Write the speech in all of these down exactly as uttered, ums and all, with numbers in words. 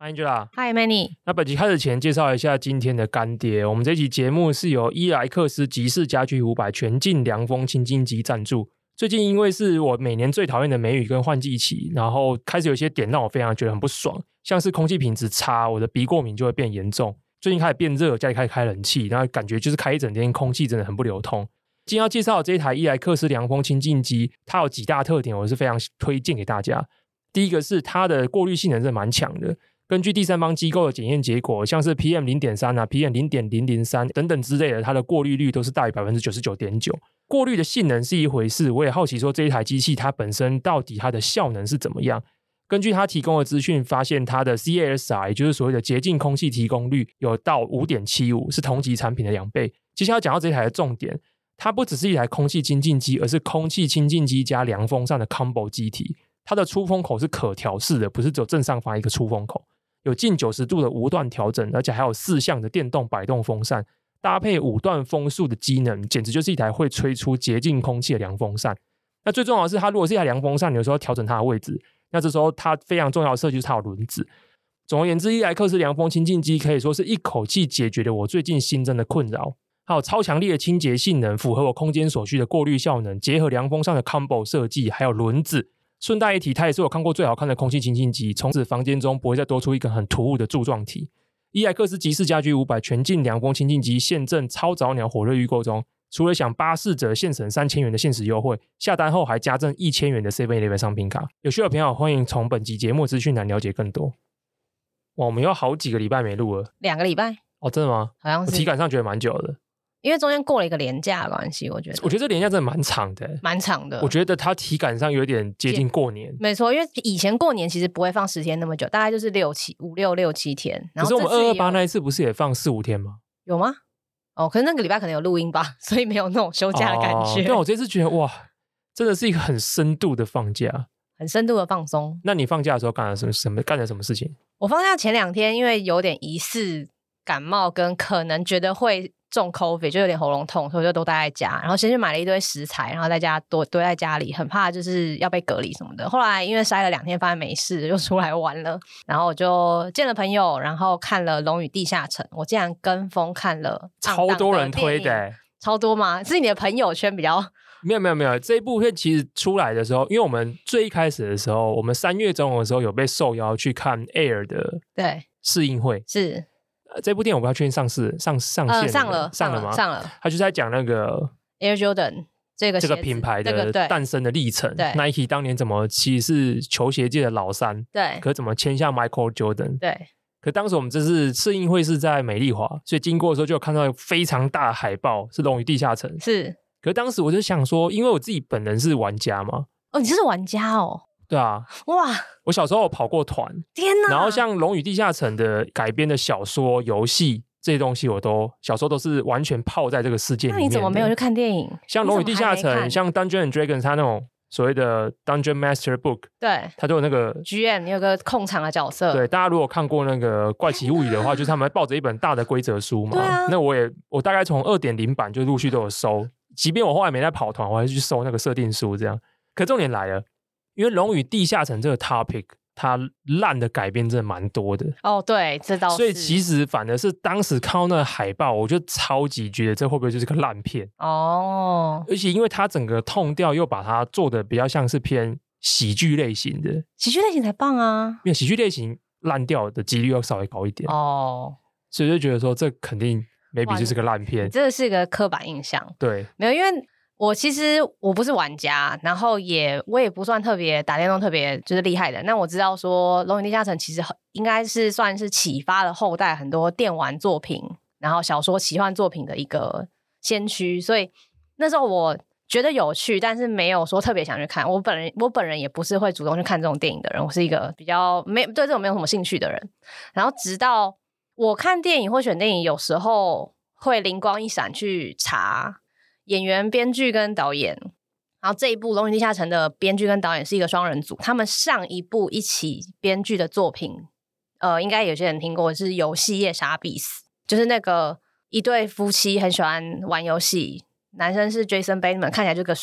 Angela， Hi Manny。 那本集开始前介绍一下今天的干爹，我们这期节目是由伊莱克斯集市家居五百全境凉风清净机赞助。最近因为是我每年最讨厌的梅雨跟换季期，然后开始有些点让我非常觉得很不爽，像是空气品质差，我的鼻过敏就会变严重。最近开始变热，家里开始开冷气，然后感觉就是开一整天空气真的很不流通。今天要介绍的这一台伊莱克斯凉风清净机，它有几大特点我是非常推荐给大家。第一个是它的过滤性能是蛮强的，根据第三方机构的检验结果，像是 P M 零点三 啊 P M 零点零零三 等等之类的，它的过滤率都是大于 百分之九十九点九。 过滤的性能是一回事，我也好奇说这一台机器它本身到底它的效能是怎么样。根据它提供的资讯发现，它的 C A S R 也就是所谓的洁净空气提供率有到 五点七五， 是同级产品的两倍。接下来要讲到这台的重点，它不只是一台空气清净机，而是空气清净机加凉风扇的 combo 机体。它的出风口是可调式的，不是只有正上方一个出风口，有近九十度的无段调整，而且还有四项的电动摆动风扇，搭配五段风速的机能，简直就是一台会吹出洁净空气的凉风扇。那最重要的是，它如果是一台凉风扇，你有时候调整它的位置，那这时候它非常重要的设计就是它有轮子。总而言之，伊莱克斯凉风清净机可以说是一口气解决了我最近新增的困扰。还有超强力的清洁性能，符合我空间所需的过滤效能，结合凉风扇的 combo 设计，还有轮子。顺带一提，它也是我看过最好看的空气清净机，从此房间中不会再多出一个很突兀的柱状体。伊莱克斯集市家居五百全境凉风清净机现正超早鸟火热预购中，除了享八四折现省三千元的限时优惠，下单后还加赠一千元的 seven eleven 商品卡。有需要的朋友欢迎从本集节目资讯栏了解更多。哇，我们有好几个礼拜没录了， 两个礼拜哦，真的吗？ 好像是， 我体感上觉得蛮久的， 因为中间过了一个连假的关系，我觉得我觉得这连假真的蛮长的， 蛮长的。 我觉得它体感上有点接近过年。 没错，因为以前过年其实不会放十天那么久，大概就是六七五六六七天。然后可是我们二二八那一次不是也放四五天吗？ 有吗？哦，可是那个礼拜可能有录音吧，所以没有那种休假的感觉。 哦、但我这次觉得哇，真的是一个很深度的放假， 很深度的放松。 那你放假的时候干了什么？什么干了什么事情？ 我放假前两天，因为有点疑似感冒，跟可能觉得会中 COVID， 就有点喉咙痛，所以我就都待在家。然后先去买了一堆食材，然后在家多堆在家里，很怕就是要被隔离什么的。后来因为筛了两天，发现没事，就出来玩了。然后我就见了朋友，然后看了《龙与地下城》，我竟然跟风看了， 超多人推的、欸， 超多吗？是你的朋友圈比较？ 没有没有没有，这一部片其实出来的时候，因为我们最一开始的时候，我们三月中的时候有被受邀去看 Air 的对试映会， 是。 这部电影我不要确定上市上上线、呃、 上了上了吗？ 上了。 他就是在讲那个 Air Jordan 这个这个品牌的诞生的历程。 对 Nike 当年怎么其实是球鞋界的老三， 对， 可怎么签下 Michael Jordan？ 对。 可当时我们这是试映会是在美丽华，所以经过的时候就有看到非常大的海报，是《龙与地下城》。 是。 可当时我就想说，因为我自己本人是玩家嘛。 哦，你是玩家哦。 对啊， 哇！ 我小时候有跑过团， 天哪！ 然后像《龙与地下城》的改编的小说、游戏这些东西，我都小时候都是完全泡在这个世界里面的。 那你怎么没有去看电影？ 像《龙与地下城》、像 Dungeons and Dragons， 它那种所谓的 Dungeon Master Book， 对， 它都有那个 G M， 你有个控场的角色。 对，大家如果看过那个《怪奇物语》的话，就是他们抱着一本大的规则书嘛。 对啊。 那我也我大概从 二点零 版就陆续都有收，即便我后来没在跑团，我还是去收那个设定书这样。可重点来了。因为《龙与地下城》这个 topic， 它烂的改编真的蛮多的哦，对，这倒是。 所以其实反而是当时看到那个海报，我就超级觉得这会不会就是个烂片哦？而且因为它整个痛调又把它做的比较像是偏喜剧类型的， 喜剧类型才棒啊！ 因为喜剧类型烂掉的几率要稍微高一点哦，所以就觉得说这肯定 maybe 就是个烂片， 这是个刻板印象。 对， 没有因为。我其实我不是玩家，然后也我也不算特别打电动特别就是厉害的。那我知道说《龙与地下城》其实应该是算是启发了后代很多电玩作品，然后小说奇幻作品的一个先驱。所以那时候我觉得有趣，但是没有说特别想去看。我本人我本人也不是会主动去看这种电影的人，我是一个比较没对这种没有什么兴趣的人。然后直到我看电影或选电影，有时候会灵光一闪去查。演员、编剧跟导演，然后这一部《龙与地下城》的编剧跟导演是一个双人组，他们上一部一起编剧的作品，呃，应该有些人听过是《游戏夜杀必死》，就是那个一对夫妻很喜欢玩游戏，男生是 Jason Bateman， 看起来就个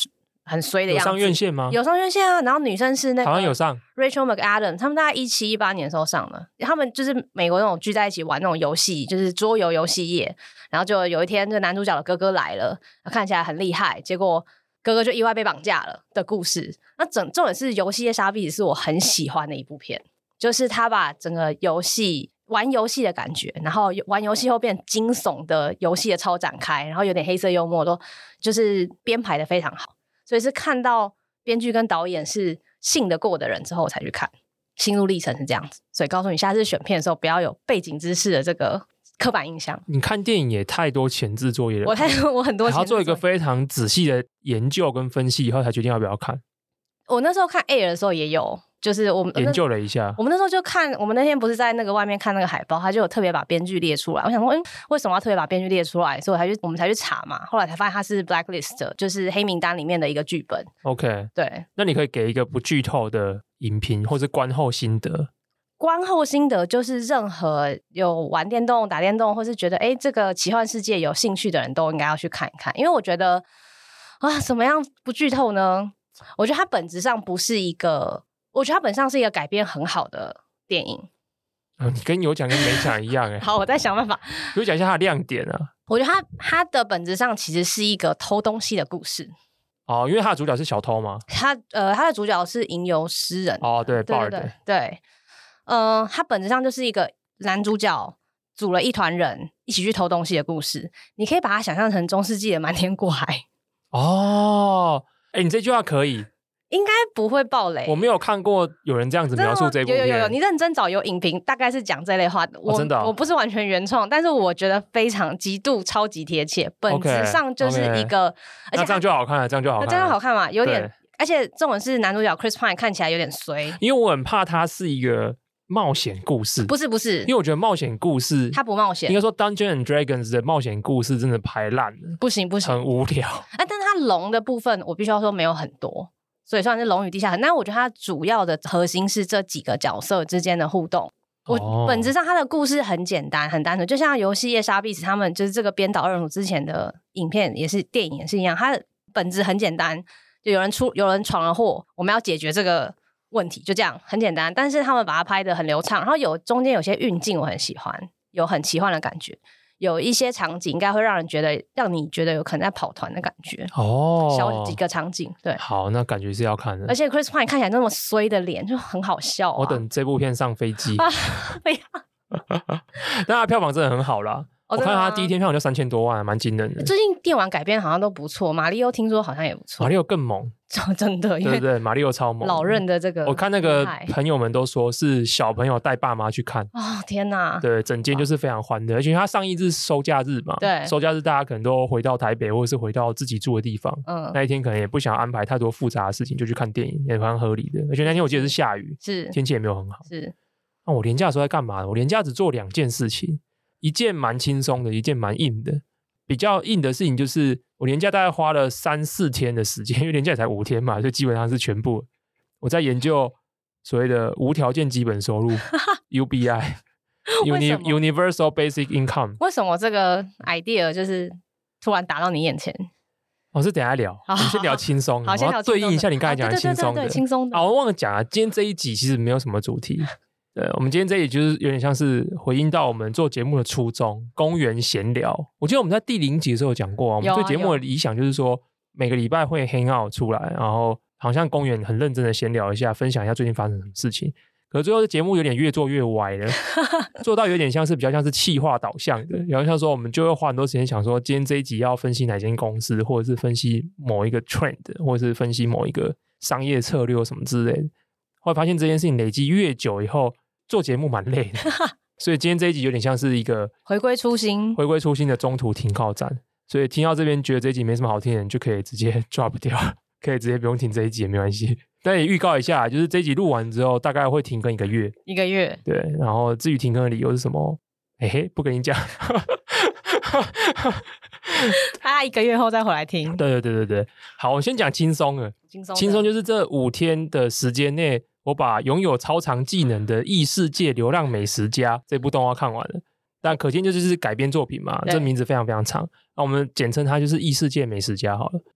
很衰的样子。 有上院线吗？ 有上院线啊，然后女生是那个好像有上 Rachel McAdams， 他们大概一七一八年的时候上的，他们就是美国那种聚在一起玩那种游戏，就是桌游游戏业，然后就有一天这男主角的哥哥来了，看起来很厉害，结果哥哥就意外被绑架了的故事。那整重点是游戏业杀必是我很喜欢的一部片，就是他把整个游戏玩游戏的感觉，然后玩游戏后变惊悚的游戏的超展开，然后有点黑色幽默，都就是编排的非常好，所以是看到编剧跟导演是信得过的人之后我才去看，心路历程是这样子。所以告诉你下次选片的时候不要有背景知识的这个刻板印象。 你看电影也太多前置作业了， 我太我很多前置作业， 还要做一个非常仔细的研究跟分析以后才决定要不要看。 我那时候看 Air 的时候也有，就是我们研究了一下， 我们那时候就看，我们那天不是在那个外面看那个海报，他就有特别把编剧列出来。我想说，嗯，为什么要特别把编剧列出来？所以我才去，我们才去查嘛。后来才发现他是 Blacklist， 就是黑名单里面的一个剧本。 OK， 对。 那你可以给一个不剧透的影评，或是观后心得。 观后心得就是任何有玩电动、打电动，或是觉得哎这个奇幻世界有兴趣的人都应该要去看一看，因为我觉得啊，怎么样不剧透呢？我觉得它本质上不是一个，我觉得它本质上是一个改编很好的电影。 嗯，你跟有讲跟没讲一样哎。 好，我再想办法。 有讲一下它的亮点啊。 我觉得它它的本质上其实是一个偷东西的故事。 哦，因为它的主角是小偷吗？ 他呃，他的主角是吟游诗人。 哦，对， 对对对对。呃，他本质上就是一个男主角组了一团人一起去偷东西的故事。你可以把它想象成中世纪的瞒天过海。 哦。哎、欸，你这句话可以， 应该不会爆雷。 我没有看过有人这样子描述这部片。 有有有，你认真找有影评，大概是讲这类话的。我、 哦、真的、哦， 我不是完全原创，但是我觉得非常极度超级贴切，本质上就是一个。 Okay, okay. 而且那这样就好看了，这样就好看了， 这样好看嘛？有点，而且这种是男主角 Chris Pine 看起来有点衰， 因为我很怕他是一个冒险故事。 不是不是， 因为我觉得冒险故事它不冒险， 应该说 Dungeons and Dragons 的冒险故事真的拍烂了， 不行不行， 很无聊。 啊，但是它龙的部分我必须要说没有很多，所以算是龙与地下城。但我觉得它主要的核心是这几个角色之间的互动。我、哦、本质上它的故事很简单很单纯，就像游戏业杀必死他们就是这个编导二人组之前的影片也是电影也是一样，它的本质很简单，就有人出有人闯了祸，我们要解决这个问题，就这样很简单。但是他们把它拍得很流畅，然后有中间有些运镜我很喜欢，有很奇幻的感觉，有一些场景应该会让人觉得让你觉得有可能在跑团的感觉哦，小几个场景。对， 好，那感觉是要看的。 而且 Chris Pine 看起来那么衰的脸就很好笑、啊、 我等这部片上飞机啊，不要但他票房真的很好啦、哦、我看他第一天票房就三千多万，蛮惊人的。 最近电玩改编好像都不错，马里奥听说好像也不错。 马里奥更猛真的， 对对对，马里奥超猛， 老任的这个， 我看那个朋友们都说是小朋友带爸妈去看哦，天哪， 对，整间就是非常欢乐，而且他上映日收假日嘛， 对， 收假日大家可能都回到台北或者是回到自己住的地方， 嗯， 那一天可能也不想安排太多复杂的事情，就去看电影，也蛮合理的。而且那天我记得是下雨， 是天气也没有很好， 是。 那我连假的时候在干嘛？我连假只做两件事情，一件蛮轻松的，一件蛮硬的。比较硬的事情就是我连假大概花了三四天的时间，因为连假才五天嘛，就基本上是全部我在研究所谓的无条件基本收入U B I Uni Universal Basic Income。 为什么这个 idea 就是突然打到你眼前？ 我、哦、是等一下聊，我们先聊轻松， 好，先聊对应一下你刚才讲的轻松的。 对对对对，轻松的。 啊，我忘了讲啊，今天这一集其实没有什么主题。对，我们今天这一集就是有点像是回应到我们做节目的初衷，公园闲聊。我记得我们在第零集的时候有讲过、啊，我们对节目的理想就是说每个礼拜会 hang out 出来，然后好像公园很认真的闲聊一下，分享一下最近发生什么事情。可是最后的节目有点越做越歪了，做到有点像是比较像是企划导向的，然后像说我们就会花很多时间想说今天这一集要分析哪间公司，或者是分析某一个 trend， 或者是分析某一个商业策略什么之类的。后来发现这件事情累积越久以后，做节目蛮累的，所以今天这一集有点像是一个回归初心回归初心的中途停靠站。所以听到这边觉得这一集没什么好听的人就可以直接 drop 掉，可以直接不用听这一集也没关系。但也预告一下，就是这一集录完之后大概会停更一个月一个月对，然后至于停更的理由是什么，嘿嘿，不跟你讲他一个月后再回来听。 对对对对对，好，我先讲轻松了。轻松轻松就是这五天的时间内，我把拥有超长技能的异世界流浪美食家这部动画看完了。但可见就是改编作品嘛，这名字非常非常长，那我们简称它就是异世界美食家好了。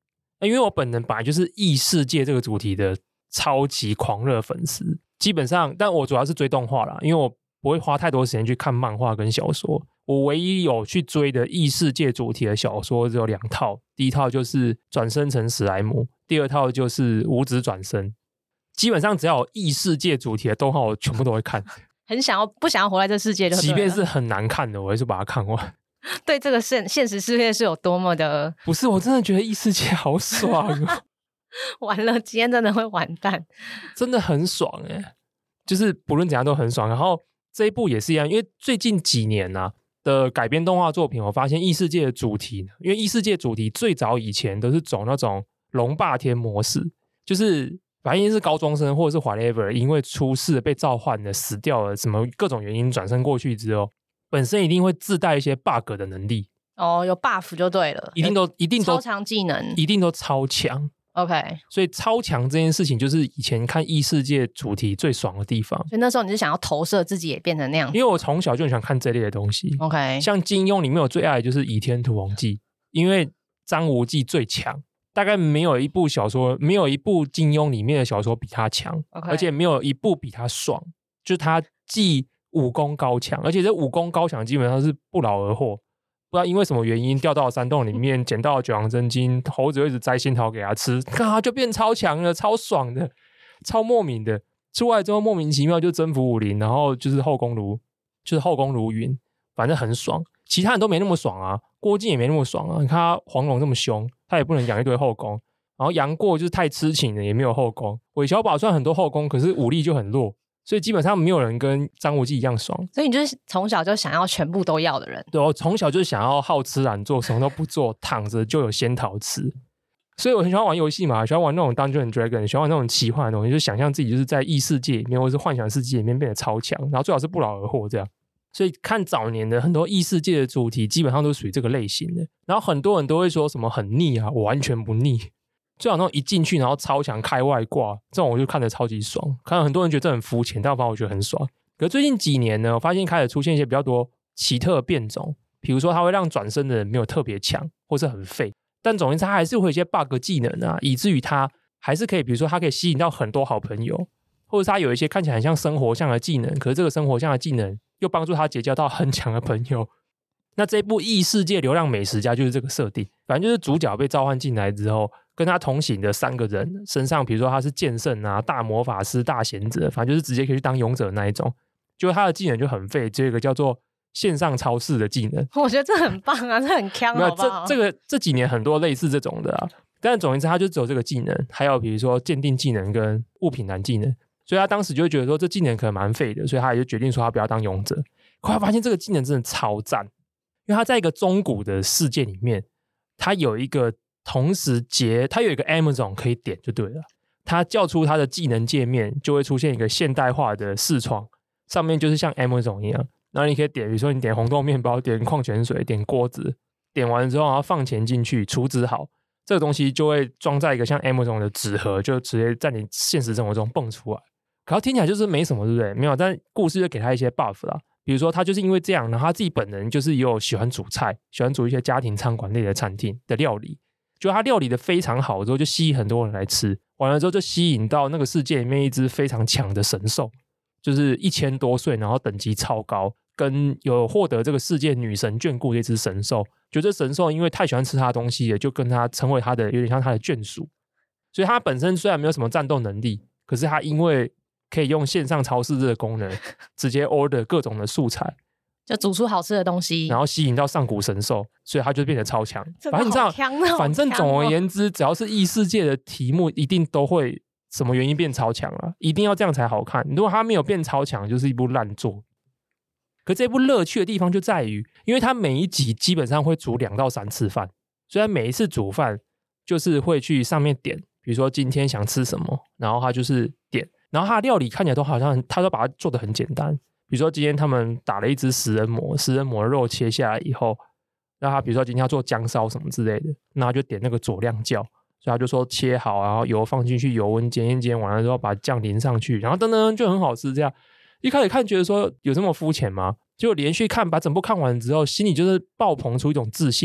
因为我本人本来就是异世界这个主题的超级狂热粉丝，基本上但我主要是追动画啦，因为我不会花太多时间去看漫画跟小说。我唯一有去追的异世界主题的小说只有两套，第一套就是转生成史莱姆，第二套就是无职转生。基本上只要有异世界主题的动画我全部都会看， 很想要不想要活在这世界就对了， 即便是很难看的我还是把它看完。 对这个现现实世界是有多么的， 不是，我真的觉得异世界好爽哦完了今天真的会完蛋， 真的很爽耶，就是不论怎样都很爽。然后这一部也是一样，因为最近几年啊的改编动画作品，我发现异世界的主题，因为异世界主题最早以前都是走那种龙霸天模式，就是反正是高中生或者是 whatever 因为出事被召唤了死掉了什么各种原因转生过去之后，本身一定会自带一些 bug 的能力。 哦，有 buff 就对了， 一定都一定都超强技能， 一定都超强。 OK， 所以超强这件事情就是以前看异世界主题最爽的地方。 所以那时候你是想要投射自己也变成那样子， 因为我从小就很喜欢看这类的东西。 OK， 像金庸里面我最爱的就是《倚天屠龙记》，因为张无忌最强，大概没有一部小说没有一部金庸里面的小说比他强、okay. 而且没有一部比他爽，就是他既武功高强，而且这武功高强基本上是不劳而获，不知道因为什么原因掉到山洞里面捡到九阳真经，猴子一直摘仙桃给他吃，看他就变超强了，超爽的，超莫名的。出来之后莫名其妙就征服武林，然后就是后宫如就是后宫如云，反正很爽。其他人都没那么爽啊，郭靖也没那么爽啊，你看他黄蓉这么凶，他也不能养一堆后宫。然后杨过就是太痴情了，也没有后宫。韦小宝虽然很多后宫，可是武力就很弱，所以基本上没有人跟张无忌一样爽。 所以你就是从小就想要全部都要的人。 对，我从小就想要好吃懒做，什么都不做，躺着就有仙桃吃。所以我很喜欢玩游戏嘛，喜欢玩那种 Dungeons and Dragons， 喜欢玩那种奇幻的东西，就想象自己就是在异世界里面或是幻想世界里面变得超强，然后最好是不劳而获这样。所以看早年的很多异世界的主题基本上都属于这个类型的。然后很多人都会说什么很腻啊，我完全不腻，最好那种一进去然后超强开外挂，这种我就看得超级爽。看到很多人觉得这很肤浅，但反正我觉得很爽。可是最近几年呢，我发现开始出现一些比较多奇特的变种，比如说它会让转身的人没有特别强或是很废，但总之它还是会有一些 bug 技能啊，以至于它还是可以，比如说它可以吸引到很多好朋友，或者是它有一些看起来很像生活像的技能，可是这个生活像的技能又帮助他结交到很强的朋友。那这部异世界流浪美食家就是这个设定，反正就是主角被召唤进来之后，跟他同行的三个人身上，比如说他是剑圣啊、大魔法师、大贤者，反正就是直接可以去当勇者那一种。就他的技能就很废，这个叫做线上超市的技能。 我觉得这很棒啊，这很强，好不好？ 这这个这几年很多类似这种的啊，但总而言之他就只有这个技能，还有比如说鉴定技能跟物品栏技能。所以他当时就会觉得说这技能可能蛮废的，所以他也就决定说他不要当勇者。后来发现这个技能真的超赞，因为他在一个中古的世界里面，他有一个同时结，他有一个 Amazon 可以点就对了。他叫出他的技能界面，就会出现一个现代化的视窗，上面就是像 Amazon 一样，然后你可以点，比如说你点红豆面包、点矿泉水、点锅子，点完之后然后放钱进去，储值好，这个东西就会装在一个像 Amazon 的纸盒，就直接在你现实生活中蹦出来。可是听起来就是没什么，对不对？没有，但故事就给他一些 buff 啦。比如说他就是因为这样，然后他自己本人就是也有喜欢煮菜，喜欢煮一些家庭餐馆类的餐厅的料理，就他料理的非常好之后，就吸引很多人来吃。完了之后就吸引到那个世界里面一只非常强的神兽，就是一千多岁，然后等级超高，跟有获得这个世界女神眷顾的一只神兽。就这神兽因为太喜欢吃他的东西了，就跟他成为他的有点像他的眷属。所以他本身虽然没有什么战斗能力，可是他因为可以用线上超市这个功能直接 order 各种的素材， 就煮出好吃的东西， 然后吸引到上古神兽，所以他就变得超强。 反正你知道， 反正总而言之，只要是异世界的题目一定都会什么原因变超强啊，一定要这样才好看。如果他没有变超强，就是一部烂作。可这部乐趣的地方就在于，因为他每一集基本上会煮两到三次饭，所以他每一次煮饭就是会去上面点，比如说今天想吃什么，然后他就是点，然后他的料理看起来都好像他都把它做得很简单。比如说今天他们打了一只食人魔，食人魔的肉切下来以后，那他比如说今天要做姜烧什么之类的，那他就点那个佐料酱，所以他就说切好，然后油放进去，油温煎一煎完了之后把酱淋上去，然后噔噔就很好吃。这样一开始看觉得说有这么肤浅吗？结果连续看把整部看完之后，心里就是爆棚出一种自信，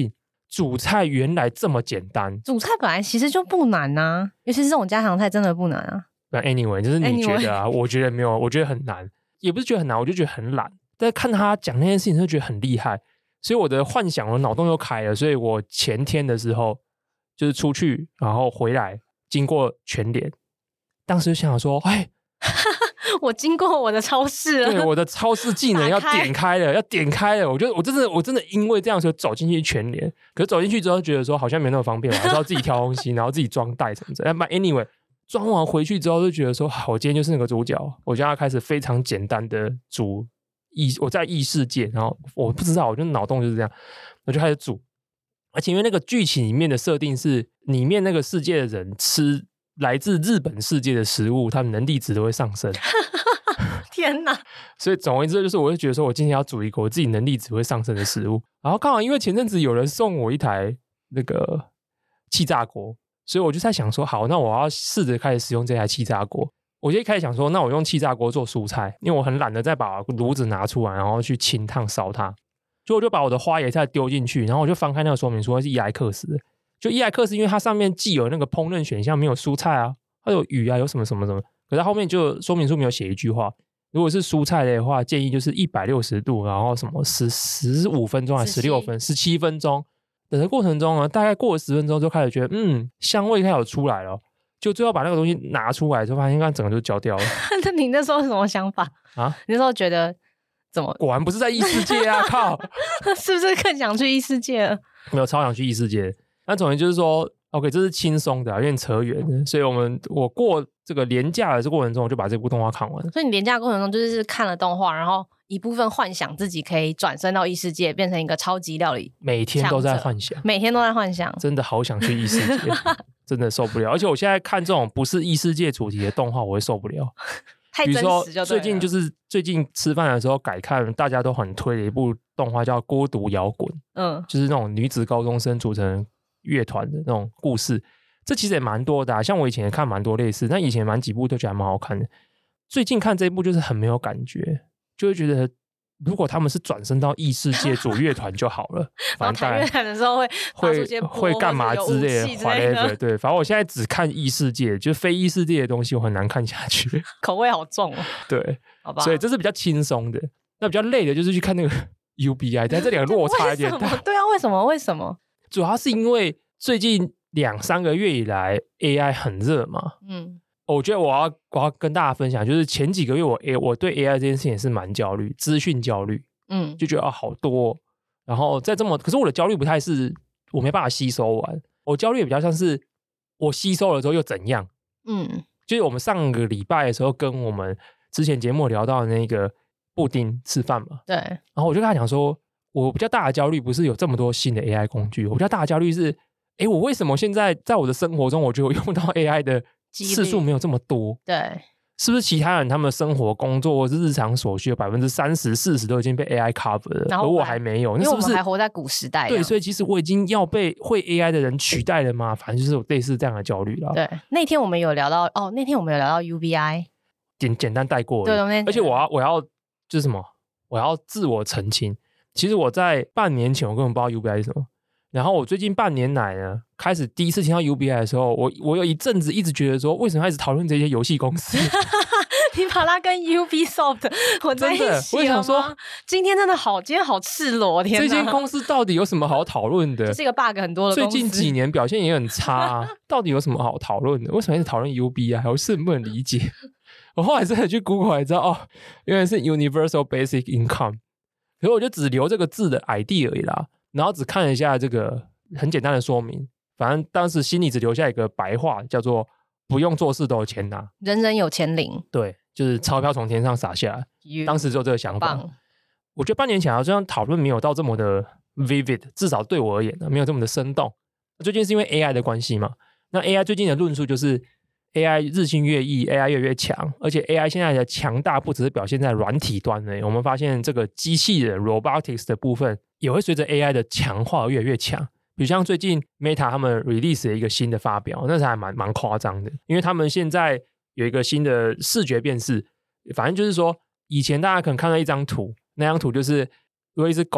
煮菜原来这么简单。 煮菜本来其实就不难啊，尤其是这种家常菜真的不难啊。 anyway 就是你觉得啊 anyway. 我觉得没有，我觉得很难，也不是觉得很难，我就觉得很懒，但看他讲那件事情就觉得很厉害，所以我的幻想我脑洞又开了，所以我前天的时候就是出去然后回来经过全联，当时就想说哎我经过我的超市了， 对，我的超市技能要点开了要点开了，我就我真的我真的因为这样就走进去全联，可是走进去之后觉得说好像没那么方便，我还是要自己挑东西然后自己装袋什么的。But anyway 装完回去之后就觉得说我今天就是那个主角，我就要开始非常简单的煮异我在异世界，然后我不知道我就脑洞就是这样，我就开始煮，而且因为那个剧情里面的设定是里面那个世界的人吃来自日本世界的食物，他们能力值都会上升天哪！ 所以总而言之就是我就觉得说我今天要煮一个我自己能力值会上升的食物，然后刚好因为前阵子有人送我一台那个气炸锅，所以我就在想说好，那我要试着开始使用这台气炸锅。我就一开始想说那我用气炸锅做蔬菜，因为我很懒得再把炉子拿出来然后去清烫烧它，就我就把我的花椰菜丢进去，然后我就翻开那个说明书，是伊莱克斯的，就伊莱克斯因为它上面既有那个烹饪选项没有蔬菜啊，它有鱼啊有什么什么什么，可是它后面就说明书没有写一句话，如果是蔬菜的话建议就是一百六十度然后什么十十五分钟还是十六分十七分钟，等的过程中呢大概过了十分钟就开始觉得嗯香味开始有出来了，就最后把那个东西拿出来就发现整个就焦掉了那你那时候什么想法啊？你那时候觉得怎么果然不是在异世界啊靠是不是更想去异世界了？ 没有，超想去异世界。那总之就是说 OK 这是轻松的有点扯远的，所以我们我过这个连假的这过程中我就把这部动画看完了。 所以你连假过程中就是看了动画，然后一部分幻想自己可以转身到异世界变成一个超级料理， 每天都在幻想， 每天都在幻想， 真的好想去异世界真的受不了。而且我现在看这种不是异世界主题的动画我会受不了太真实就对了。比如说最近就是最近吃饭的时候改看大家都很推的一部动画叫孤独摇滚，嗯，就是那种女子高中生组成乐团的那种故事，这其实也蛮多的啊，像我以前也看蛮多类似，但以前蛮几部都觉得蛮好看的，最近看这一部就是很没有感觉，就会觉得如果他们是转身到异世界组乐团就好了然后弹乐团的时候会会会干嘛之类的 whatever 对，反正我现在只看异世界，就是非异世界的东西我很难看下去口味好重哦。 对， 好吧， 所以这是比较轻松的。那比较累的就是去看那个 U B I， 但这两个落差有点大对啊，为什么为什么？ 主要是因为最近两三个月以来 A I 很热嘛，嗯，我觉得我要我要跟大家分享，就是前几个月我 A 我对 A I 这件事情也是蛮焦虑，资讯焦虑，嗯，就觉得啊好多、哦，然后在这么，可是我的焦虑不太是我没办法吸收完，我焦虑也比较像是我吸收了之后又怎样，嗯，就是我们上个礼拜的时候跟我们之前节目聊到的那个布丁吃饭嘛， 对， 然后我就跟他讲说，我比较大的焦虑不是有这么多新的 A I 工具，我比较大的焦虑是，诶，我为什么现在在我的生活中，我觉得我用到 A I 的次数没有这么多？ 对， 是不是其他人他们生活、工作或是日常所需的百分之三十、四十都已经被 A I cover 了，而我还没有？那是不是因为我们还活在古时代？ 对，所以其实我已经要被会 A I 的人取代了吗？反正就是有类似这样的焦虑啦。 对，那天我们有聊到哦，那天我们有聊到 U B I， 简简单带过而已。 对， 而且我要我要就是什么？我要自我澄清。其实我在半年前我根本不知道 U B I 是什么，然后我最近半年来呢，开始第一次听到 U B I 的时候，我我有一阵子一直觉得说，为什么一直讨论这些游戏公司？ 你把它跟 Ubisoft 混在一起了吗？ 我想说， 今天真的好，今天好赤裸，天哪！ 这间公司到底有什么好讨论的？ 这是一个 bug 很多的公司， 最近几年表现也很差、啊，到底有什么好讨论的？为什么一直讨论 U B I？ 我是不能理解。我后来真的去 Google 才知道，哦，原来是 Universal Basic Income。可是我就只留这个字的 I D 而已啦，然后只看了一下这个很简单的说明，反正当时心里只留下一个白话，叫做不用做事都有钱拿， 人人有钱领。 对，就是钞票从天上洒下来。当时只有这个想法。我觉得半年前好像讨论没有到这么的 vivid， 至少对我而言没有这么的生动。最近是因为 A I 的关系嘛，那 A I 最近的论述就是A I 日新月异 ，A I 越来越强，而且 A I 现在的强大不只是表现在软体端而已，我们发现这个机器人 robotics 的部分也会随着 A I 的强化越来越强。比如像最近 Meta 他们 release 了一个新的发表，那是还蛮蛮夸张的，因为他们现在有一个新的视觉辨识，反正就是说以前大家可能看到一张图，那张图就是有一只狗，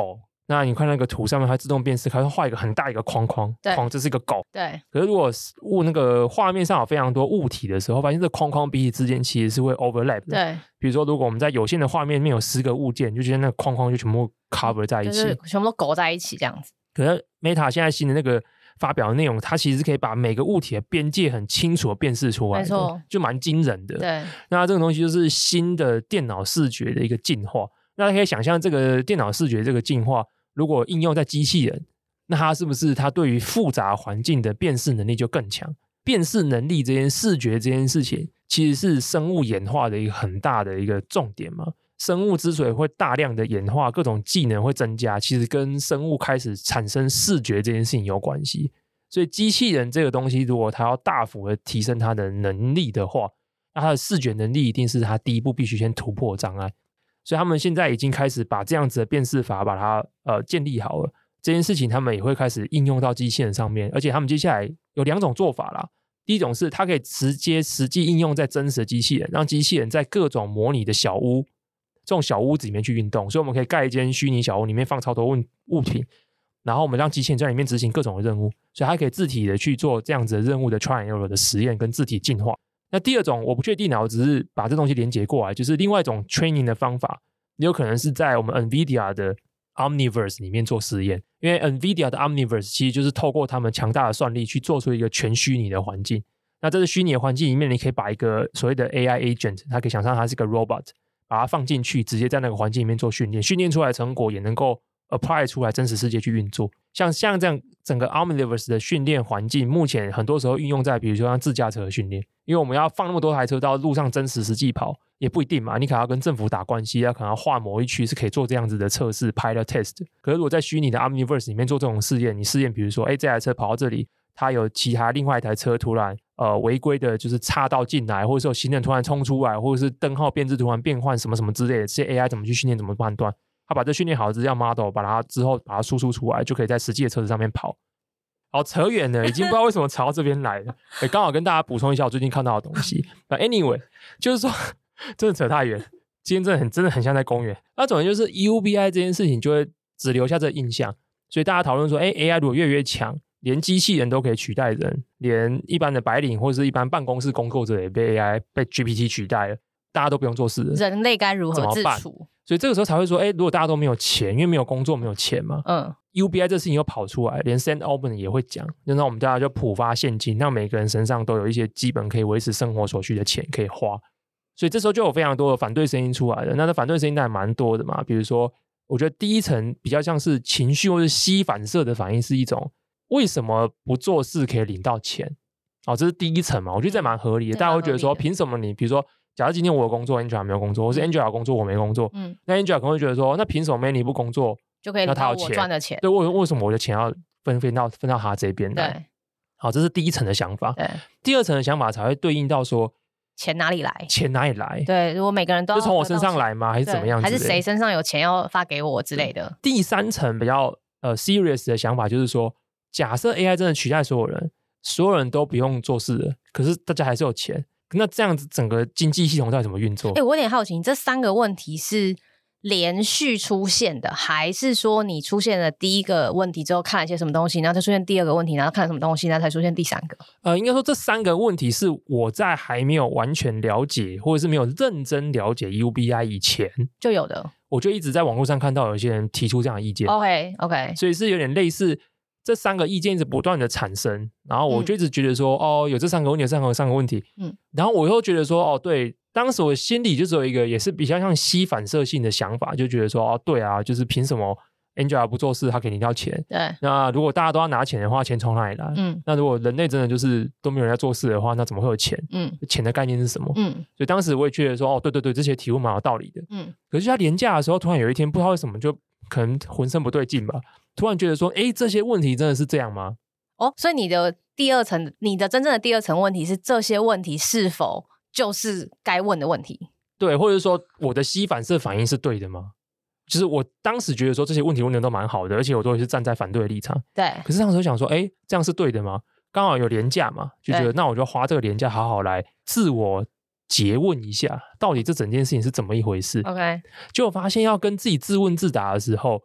那你看那个图上面它自动辨识，它会画一个很大一个框框，框这是一个狗。 对。 可是如果物那个画面上有非常多物体的时候，发现这框框彼此之间其实是会 overlap 的。 对。 比如说如果我们在有限的画面里面有十个物件，就觉得那个框框就全部 cover 在一起， 就是全部都勾在一起这样子。 可是 Meta 现在新的那个发表的内容，它其实是可以把每个物体的边界很清楚的辨识出来的，没错，就蛮惊人的。 对， 那这个东西就是新的电脑视觉的一个进化。那大家可以想象，这个电脑视觉这个进化，如果应用在机器人，那它是不是它对于复杂环境的辨识能力就更强？辨识能力这件视觉这件事情，其实是生物演化的一个很大的一个重点嘛。生物之所以会大量的演化，各种技能会增加，其实跟生物开始产生视觉这件事情有关系。所以机器人这个东西，如果它要大幅的提升它的能力的话，那它的视觉能力一定是它第一步必须先突破障碍。所以他们现在已经开始把这样子的辨识法把它呃建立好了，这件事情他们也会开始应用到机器人上面，而且他们接下来有两种做法啦。第一种是它可以直接实际应用在真实的机器人，让机器人在各种模拟的小屋，这种小屋子里面去运动，所以我们可以盖一间虚拟小屋，里面放超多物品，然后我们让机器人在里面执行各种的任务，所以它可以自体的去做这样子的任务的 try and error 的实验跟自体进化。那第二种我不确定啊，我只是把这东西连接过来，就是另外一种 training 的方法，也有可能是在我们 NVIDIA 的 Omniverse 里面做实验，因为 NVIDIA 的 Omniverse 其实就是透过他们强大的算力去做出一个全虚拟的环境。那这个虚拟的环境里面，你可以把一个所谓的 A I agent， 它可以想象它是一个 robot， 把它放进去，直接在那个环境里面做训练，训练出来的成果也能够 apply 出来真实世界去运作。像像这样整个 Omniverse 的训练环境，目前很多时候运用在比如说像自驾车的训练，因为我们要放那么多台车到路上真实实际跑，也不一定嘛，你可能要跟政府打关系，要可能要划某一区是可以做这样子的测试 pilot test。 可是如果在虚拟的 Omniverse 里面做这种试验，你试验比如说哎，这台车跑到这里，它有其他另外一台车突然呃违规的就是插道进来，或者是有行人突然冲出来，或者是灯号变质突然变换什么什么之类的，这些 A I 怎么去训练怎么判断，他把这训练好的资料 model 把它之后把它输出出来，就可以在实际的车子上面跑。好，扯远了，已经不知道为什么扯到这边来了。欸、刚好跟大家补充一下我最近看到的东西。anyway， 就是说真的扯太远，今天真的很真的很像在公园。那总之就是 U B I 这件事情就会只留下这个印象，所以大家讨论说，哎 ，A I 如果越来越强，连机器人都可以取代人，连一般的白领或者是一般办公室工作者也被 A I 被 G P T 取代了，大家都不用做事了， 人类该如何自处？ 所以这个时候才会说，哎，如果大家都没有钱，因为没有工作没有钱嘛，嗯 ，U B I 这事情又跑出来，连 Sam Altman 也会讲，就让我们大家就普发现金，让每个人身上都有一些基本可以维持生活所需的钱可以花。所以这时候就有非常多的反对声音出来了。那这反对声音当然蛮多的嘛，比如说，我觉得第一层比较像是情绪或是吸反射的反应，是一种为什么不做事可以领到钱？哦，这是第一层嘛，我觉得这蛮合理的。大家会觉得说，凭什么你比如说？假如今天我有工作 Angela 没有工作，或是 Angela 有工作我没工作，嗯，那 Angela 可能会觉得说，那凭什么 Manny 不工作就可以领到我赚的钱？ 对，为为什么我的钱要分分到分到他这边来？对，好，这是第一层的想法。对，第二层的想法才会对应到说， 钱哪里来？ 钱哪里来？ 对，如果每个人都要就从我身上来吗？还是怎么样？ 还是谁身上有钱要发给我之类的？ 第三层比较呃 serious 的想法就是说，假设 A I 真的取代所有人，所有人都不用做事了，可是大家还是有钱。那这样子整个经济系统到底怎么运作？ 欸，我有点好奇，你这三个问题是连续出现的，还是说你出现了第一个问题之后看了一些什么东西，然后再出现第二个问题，然后看了什么东西，然后才出现第三个？ 呃，应该说这三个问题是我在还没有完全了解或者是没有认真了解 U B I 以前就有的， 我就一直在网络上看到有些人提出这样的意见。 OK OK， 所以是有点类似。这三个意见一直不断的产生，然后我就一直觉得说、嗯、哦，有这三个问题，有这三个三个问题，嗯，然后我又觉得说哦，对，当时我心里就只有一个也是比较像吸反射性的想法，就觉得说哦，对啊，就是凭什么 Angela 不做事，他给你要钱？对，那如果大家都要拿钱的话，钱从哪里来？嗯，那如果人类真的就是都没有人在做事的话，那怎么会有钱？嗯，钱的概念是什么？嗯，所以当时我也觉得说哦，对对对，这些题目蛮有道理的。嗯，可是他廉价的时候，突然有一天不知道为什么就可能浑身不对劲吧。突然觉得说，哎，这些问题真的是这样吗？ 哦，所以你的第二层，你的真正的第二层问题是这些问题是否就是该问的问题？ 对，或者说我的吸反射反应是对的吗？就是我当时觉得说这些问题问的都蛮好的，而且我都是站在反对的立场。 对。 可是当时想说，哎，这样是对的吗？刚好有廉价嘛，就觉得那我就花这个廉价好好来自我诘问一下，到底这整件事情是怎么一回事 ？OK。 结果发现要跟自己自问自答的时候。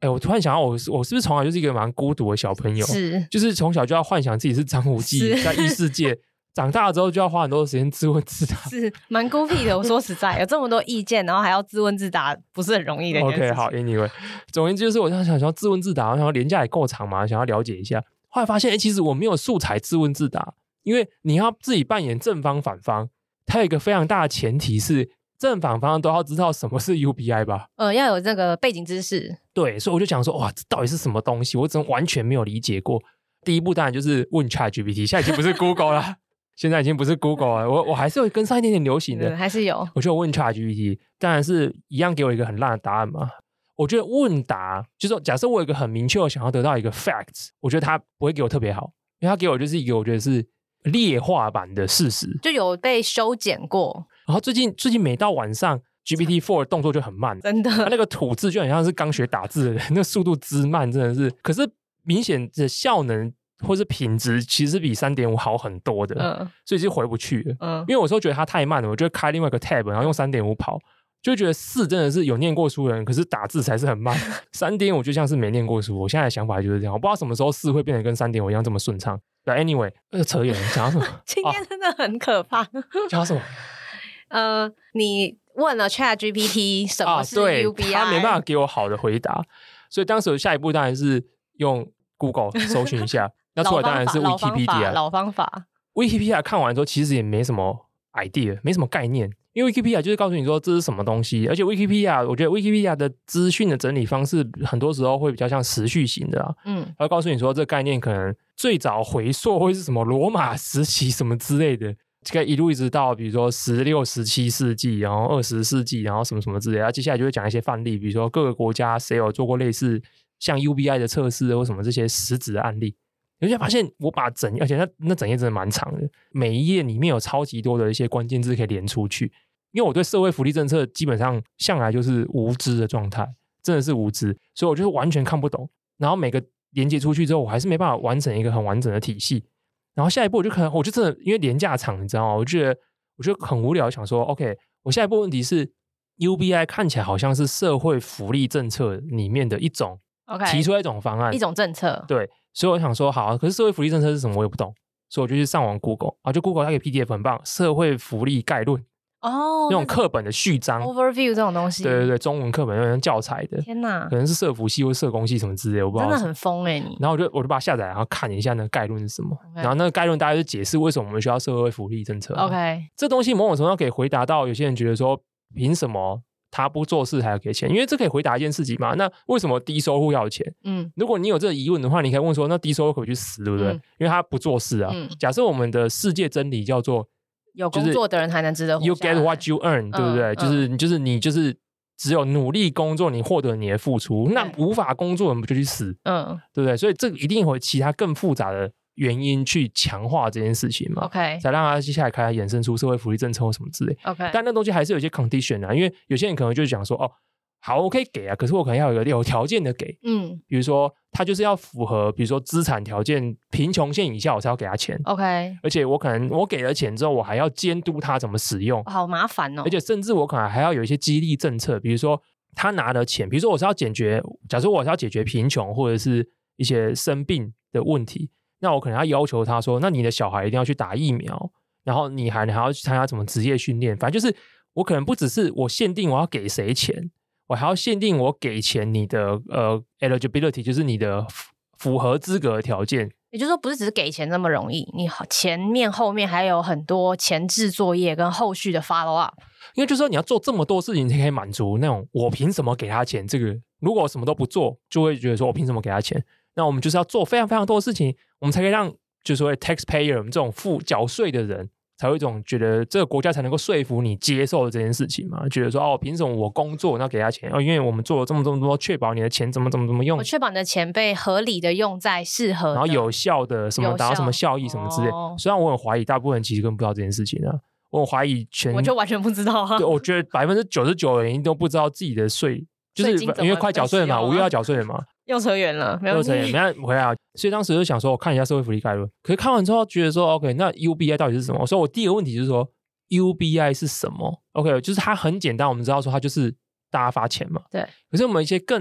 哎，我突然想到我，我是不是从小就是一个蛮孤独的小朋友？ 是， 就是从小就要幻想自己是张无忌，在异世界。长大了之后就要花很多时间自问自答， 是蛮孤僻的。我说实在，有这么多意见，然后还要自问自答，不是很容易的一件事情。 OK， 好 ，Anyway， 总而言之就是我想想要自问自答，我想要连假也够长嘛，想要了解一下。后来发现，哎，其实我没有素材自问自答，因为你要自己扮演正方反方，它有一个非常大的前提是正反方都要知道什么是 U B I 吧？ 呃，要有这个背景知识。 对，所以我就想说，哇，这到底是什么东西？我真完全没有理解过。第一步当然就是问 ChatGPT， 现在已经不是 Google 了。现在已经不是 Google 了，我我还是会跟上一点点流行的， 嗯、还是有。 我就问 ChatGPT， 当然是一样给我一个很烂的答案嘛。我觉得问答就是说，假设我有一个很明确的想要得到一个 facts， 我觉得他不会给我特别好，因为他给我就是一个我觉得是劣化版的事实， 就有被修剪过。 然后最近最近每到晚上 G P T 四 的动作就很慢， 真的， 他那个吐字就很像是刚学打字的人，那个速度之慢真的是，可是明显的效能。或是品质其实比 三点五 好很多的、嗯、所以就回不去了、嗯、因为有时候觉得它太慢了，我就开另外一个 tab 然后用 三点五 跑，就觉得四真的是有念过书的人，可是打字才是很慢三点五 就像是没念过书，我现在的想法就是这样，我不知道什么时候四会变得跟 三点五 一样这么顺畅。 Anyway 呃扯远了，讲到什么今天真的很可怕、啊、 讲到什么呃，你问了 ChatGPT 什么是 U B I、 啊、他没办法给我好的回答，所以当时下一步当然是用 Google 搜寻一下那出来当然是 Wikipedia， 老方法。 Wikipedia 看完之后其实也没什么 idea， 没什么概念，因为 Wikipedia 就是告诉你说这是什么东西，而且 Wikipedia 我觉得 Wikipedia 的资讯的整理方式很多时候会比较像时序型的啊，嗯，它会告诉你说这个概念可能最早回溯会是什么罗马时期什么之类的，这个一路一直到比如说十六、十七世纪，然后二十世纪，然后什么什么之类的，然后接下来就会讲一些范例，比如说各个国家谁有做过类似像 U B I 的测试或什么这些实质的案例。你就发现我把整而且那那整页真的蛮长的，每一页里面有超级多的一些关键字可以连出去，因为我对社会福利政策基本上向来就是无知的状态，真的是无知，所以我就完全看不懂，然后每个连接出去之后我还是没办法完成一个很完整的体系，然后下一步我就可能我就真的因为廉价场你知道吗，我觉得我就很无聊，想说 OK 我下一步问题是 U B I 看起来好像是社会福利政策里面的一种、okay, 提出来一种方案， 一种政策， 对，所以我想说好，可是社会福利政策是什么我也不懂，所以我就去上网 Google 啊，就 Google 它给 P D F 很棒，社会福利概论哦，那种课本的序章 overview 这种东西， 对对对，中文课本有点教材的， 天哪， 可能是社福系或社工系什么之类的，我不知道， 真的很疯哎、欸、你。 然后我就我就把它下载，然后看一下那个概论是什么， okay. 然后那个概论大概是解释为什么我们需要社会福利政策、啊、OK， 这东西某种程度上可以回答到有些人觉得说凭什么他不做事还要给钱，因为这可以回答一件事情嘛，那为什么低收入要钱？嗯，如果你有这个疑问的话，你可以问说那低收入可不可以去死，对不对、嗯、因为他不做事啊、嗯、假设我们的世界真理叫做有工作的人才能值得活下来， You get what you earn、嗯、对不对、嗯、就是你就是你就是只有努力工作你获得你的付出，那无法工作我们就去死，嗯，对不对？所以这个一定会有其他更复杂的原因去强化这件事情嘛 ，OK， 才让他接下来开始衍生出社会福利政策或什么之类 ，OK， 但那东西还是有一些 condition 啊，因为有些人可能就讲说，哦，好，我可以给啊，可是我可能要有一个有条件的给，嗯，比如说他就是要符合，比如说资产条件贫穷线以下，我才要给他钱 ，OK， 而且我可能我给了钱之后，我还要监督他怎么使用， 好麻烦哦， 而且甚至我可能还要有一些激励政策，比如说他拿了钱，比如说我是要解决，假设我是要解决贫穷或者是一些生病的问题。那我可能要要求他说，那你的小孩一定要去打疫苗，然后你还你还要去参加什么职业训练，反正就是我可能不只是我限定我要给谁钱，我还要限定我给钱你的呃 eligibility， 就是你的符合资格的条件。 也就是说不是只是给钱那么容易，你前面后面还有很多前置作业跟后续的 follow up， 因为就是说你要做这么多事情才可以满足那种我凭什么给他钱，这个如果我什么都不做就会觉得说我凭什么给他钱，那我们就是要做非常非常多的事情，我们才可以让就是说 taxpayer 我们这种付缴税的人才有一种觉得这个国家才能够说服你接受这件事情嘛，觉得说哦，凭什么我工作要给他钱哦？因为我们做了这么这么多，确保你的钱怎么怎么怎么用， 我确保你的钱被合理的用在适合的， 然后有效的什么达到什么效益什么之类、哦、虽然我很怀疑大部分人其实根本不知道这件事情啊，我很怀疑全我就完全不知道啊， 对，我觉得百分之九十九的人都不知道自己的税，就是因为快缴税了嘛，五月要缴税了嘛， 又扯远了，没问题， 又扯远，没看回来啊。所以当时就想说，我看一下社会福利概论。可是看完之后，觉得说 ，OK， 那 U B I 到底是什么？所以我第一个问题就是说 ，U B I 是什么 ？OK， 就是它很简单，我们知道说它就是大家发钱嘛。 对。 可是我们一些更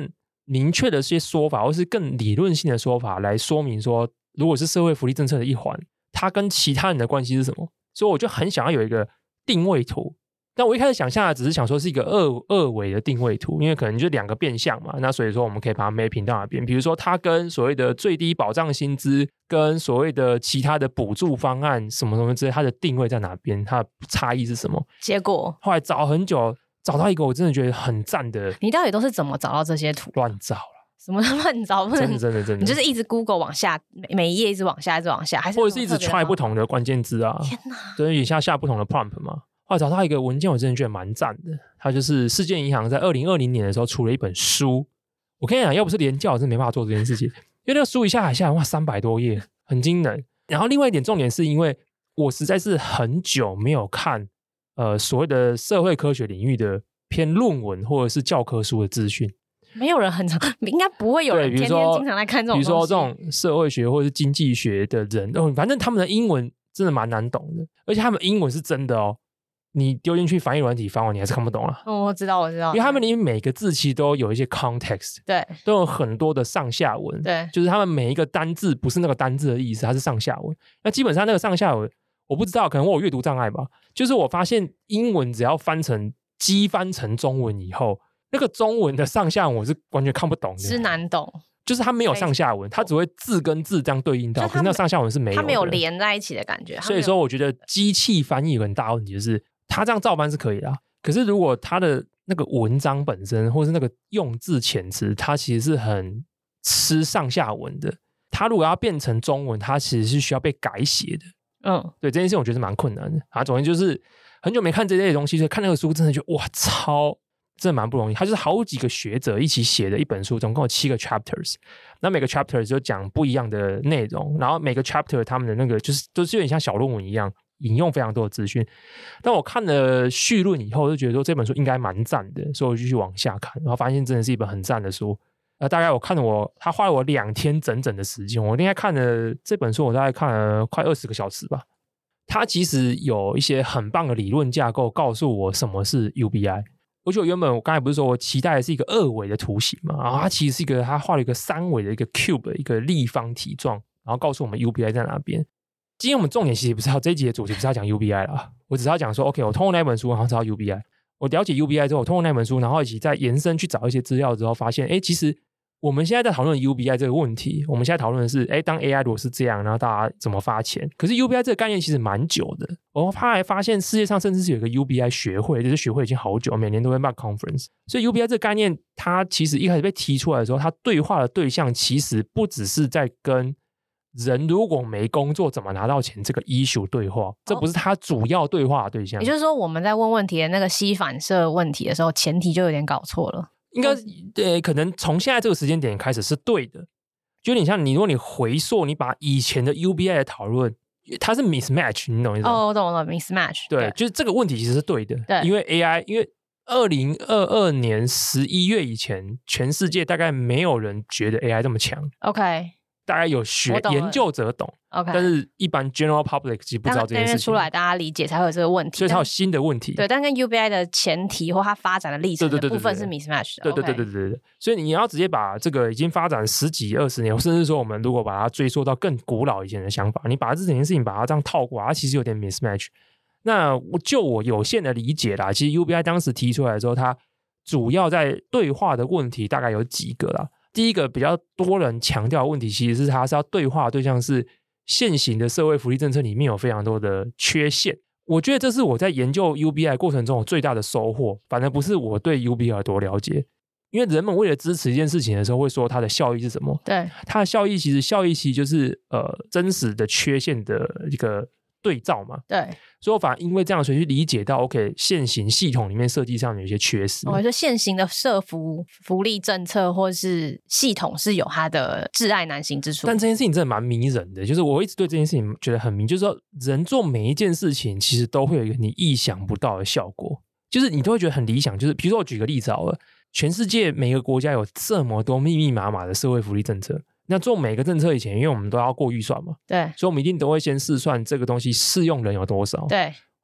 明确的一些说法，或是更理论性的说法来说明说，如果是社会福利政策的一环，它跟其他人的关系是什么。所以我就很想要有一个定位图，但我一开始想象的只是想说是一个二二维的定位图，因为可能就两个变项嘛，那所以说我们可以把它 mapping 到哪边，比如说它跟所谓的最低保障薪资跟所谓的其他的补助方案什么什么之类，它的定位在哪边，它的差异是什么。 结果后来找很久找到一个我真的觉得很赞的。 你到底都是怎么找到这些图？ 乱找了。 什么乱找？不能真的真的真的， 你就是一直 Google 往下，每一页一直往下，一直往下，还是或者是一直 try 不同的关键字啊？ 天哪！ 对，一下下不同的 prompt 嘛。后来找到一个文件，我真的觉得蛮赞的。它就是世界银行在二零二零年的时候出了一本书。我跟你讲，要不是廉价，我真的没办法做这件事情。因为那个书一下海下来，哇，三百多页，很惊人。然后另外一点重点是因为我实在是很久没有看呃所谓的社会科学领域的偏论文或者是教科书的资讯。 没有人很常，应该不会有人天天经常来看这种东西。 比如说这种社会学或者是经济学的人，哦，反正他们的英文真的蛮难懂的，而且他们英文是真的哦，你丢进去翻译软体翻完，你还是看不懂啊。 哦，我知道，我知道， 因为他们里面每个字其实都有一些 context， 对， 都有很多的上下文， 对， 就是他们每一个单字不是那个单字的意思，它是上下文。那基本上那个上下文，我不知道，可能我有阅读障碍吧。就是我发现英文只要翻成机翻成中文以后，那个中文的上下文我是完全看不懂的， 是难懂， 就是它没有上下文，它只会字跟字这样对应到，可是那上下文是没有的， 它没有连在一起的感觉。 所以说我觉得机器翻译有很大问题，就是它这样照搬是可以的，可是如果它的那个文章本身或是那个用字遣词，它其实是很吃上下文的，它如果要变成中文，它其实是需要被改写的。嗯，对，这件事我觉得是蛮困难的啊。总之就是很久没看这类的东西，所以看那个书真的觉得哇超真的蛮不容易。它就是好几个学者一起写的一本书，总共有七个 chapters， 那每个 chapter 就讲不一样的内容，然后每个 chapter 他们的那个就是都是有点像小论文一样，引用非常多的资讯。但我看了序论以后，就觉得说这本书应该蛮赞的，所以我就去往下看，然后发现真的是一本很赞的书。呃，大概我看了我，他花了我两天整整的时间，我应该看了这本书，我大概看了快二十个小时吧。他其实有一些很棒的理论架构，告诉我什么是 U B I。而且我原本我刚才不是说我期待的是一个二维的图形嘛，然后它其实是一个，他画了一个三维的一个 cube 一个立方体状，然后告诉我们 U B I 在哪边。今天我们重点其实不是要这一集的主题不是要讲 U B I 啦，我只是要讲说 OK 我通过那本书然后知道 U B I， 我了解 U B I 之后，我通过那本书然后一起再延伸去找一些资料之后发现，哎，其实我们现在在讨论 U B I 这个问题，我们现在讨论的是，哎，当 A I 如果是这样，然后大家怎么发钱？可是 U B I 这个概念其实蛮久的，我后来发现世界上甚至是有一个 U B I 学会，这个学会已经好久，每年都会办 conference。所以 U B I 这个概念，它其实一开始被提出来的时候，它对话的对象其实不只是在跟人如果没工作怎么拿到钱这个 issue 对话，这不是他主要对话的对象。 也就是说，我们在问问题的那个吸反射问题的时候，前提就有点搞错了。 应该对，可能从现在这个时间点开始是对的，就有点像你，如果你回溯，你把以前的 U B I 的讨论，它是 mismatch， 你懂意思吗？ 哦，我懂了 ，mismatch 对。 对， 就是这个问题其实是对的， 对， 因为 A I， 因为二零二二年十一月以前，全世界大概没有人觉得 A I 这么强。 OK。 大概有学研究者懂 ，OK， 但是一般 general public 其实不知道这件事情出来，大家理解才会有这个问题， 所以它有新的问题。 对，但跟 U B I 的前提或它发展的历程的部分是 mismatch 的。 对对对对对对对，所以你要直接把这个已经发展十几二十年，甚至说我们如果把它追溯到更古老以前的想法，你把这整件事情把它这样套过来，它其实有点 mismatch。那就我有限的理解啦，其实 U B I 当时提出来的时候，它主要在对话的问题大概有几个啦。第一个比较多人强调的问题，其实是它是要对话的对象是现行的社会福利政策里面有非常多的缺陷。我觉得这是我在研究 U B I 过程中我最大的收获，反而不是我对 U B I 有多了解，因为人们为了支持一件事情的时候会说它的效益是什么。 对， 它的效益其实效益其实就是呃真实的缺陷的一个对照嘛。 对， 所以我反而因为这样所以去理解到 OK 现行系统里面设计上有一些缺失。 我觉得现行的社福福利政策或是系统是有它的挚爱难行之处， 但这件事情真的蛮迷人的，就是我一直对这件事情觉得很迷，就是说人做每一件事情其实都会有一个你意想不到的效果，就是你都会觉得很理想。就是比如说我举个例子好了，全世界每个国家有这么多密密麻麻的社会福利政策，那做每个政策以前，因为我们都要过预算嘛， 对， 所以我们一定都会先试算这个东西适用人有多少。 对，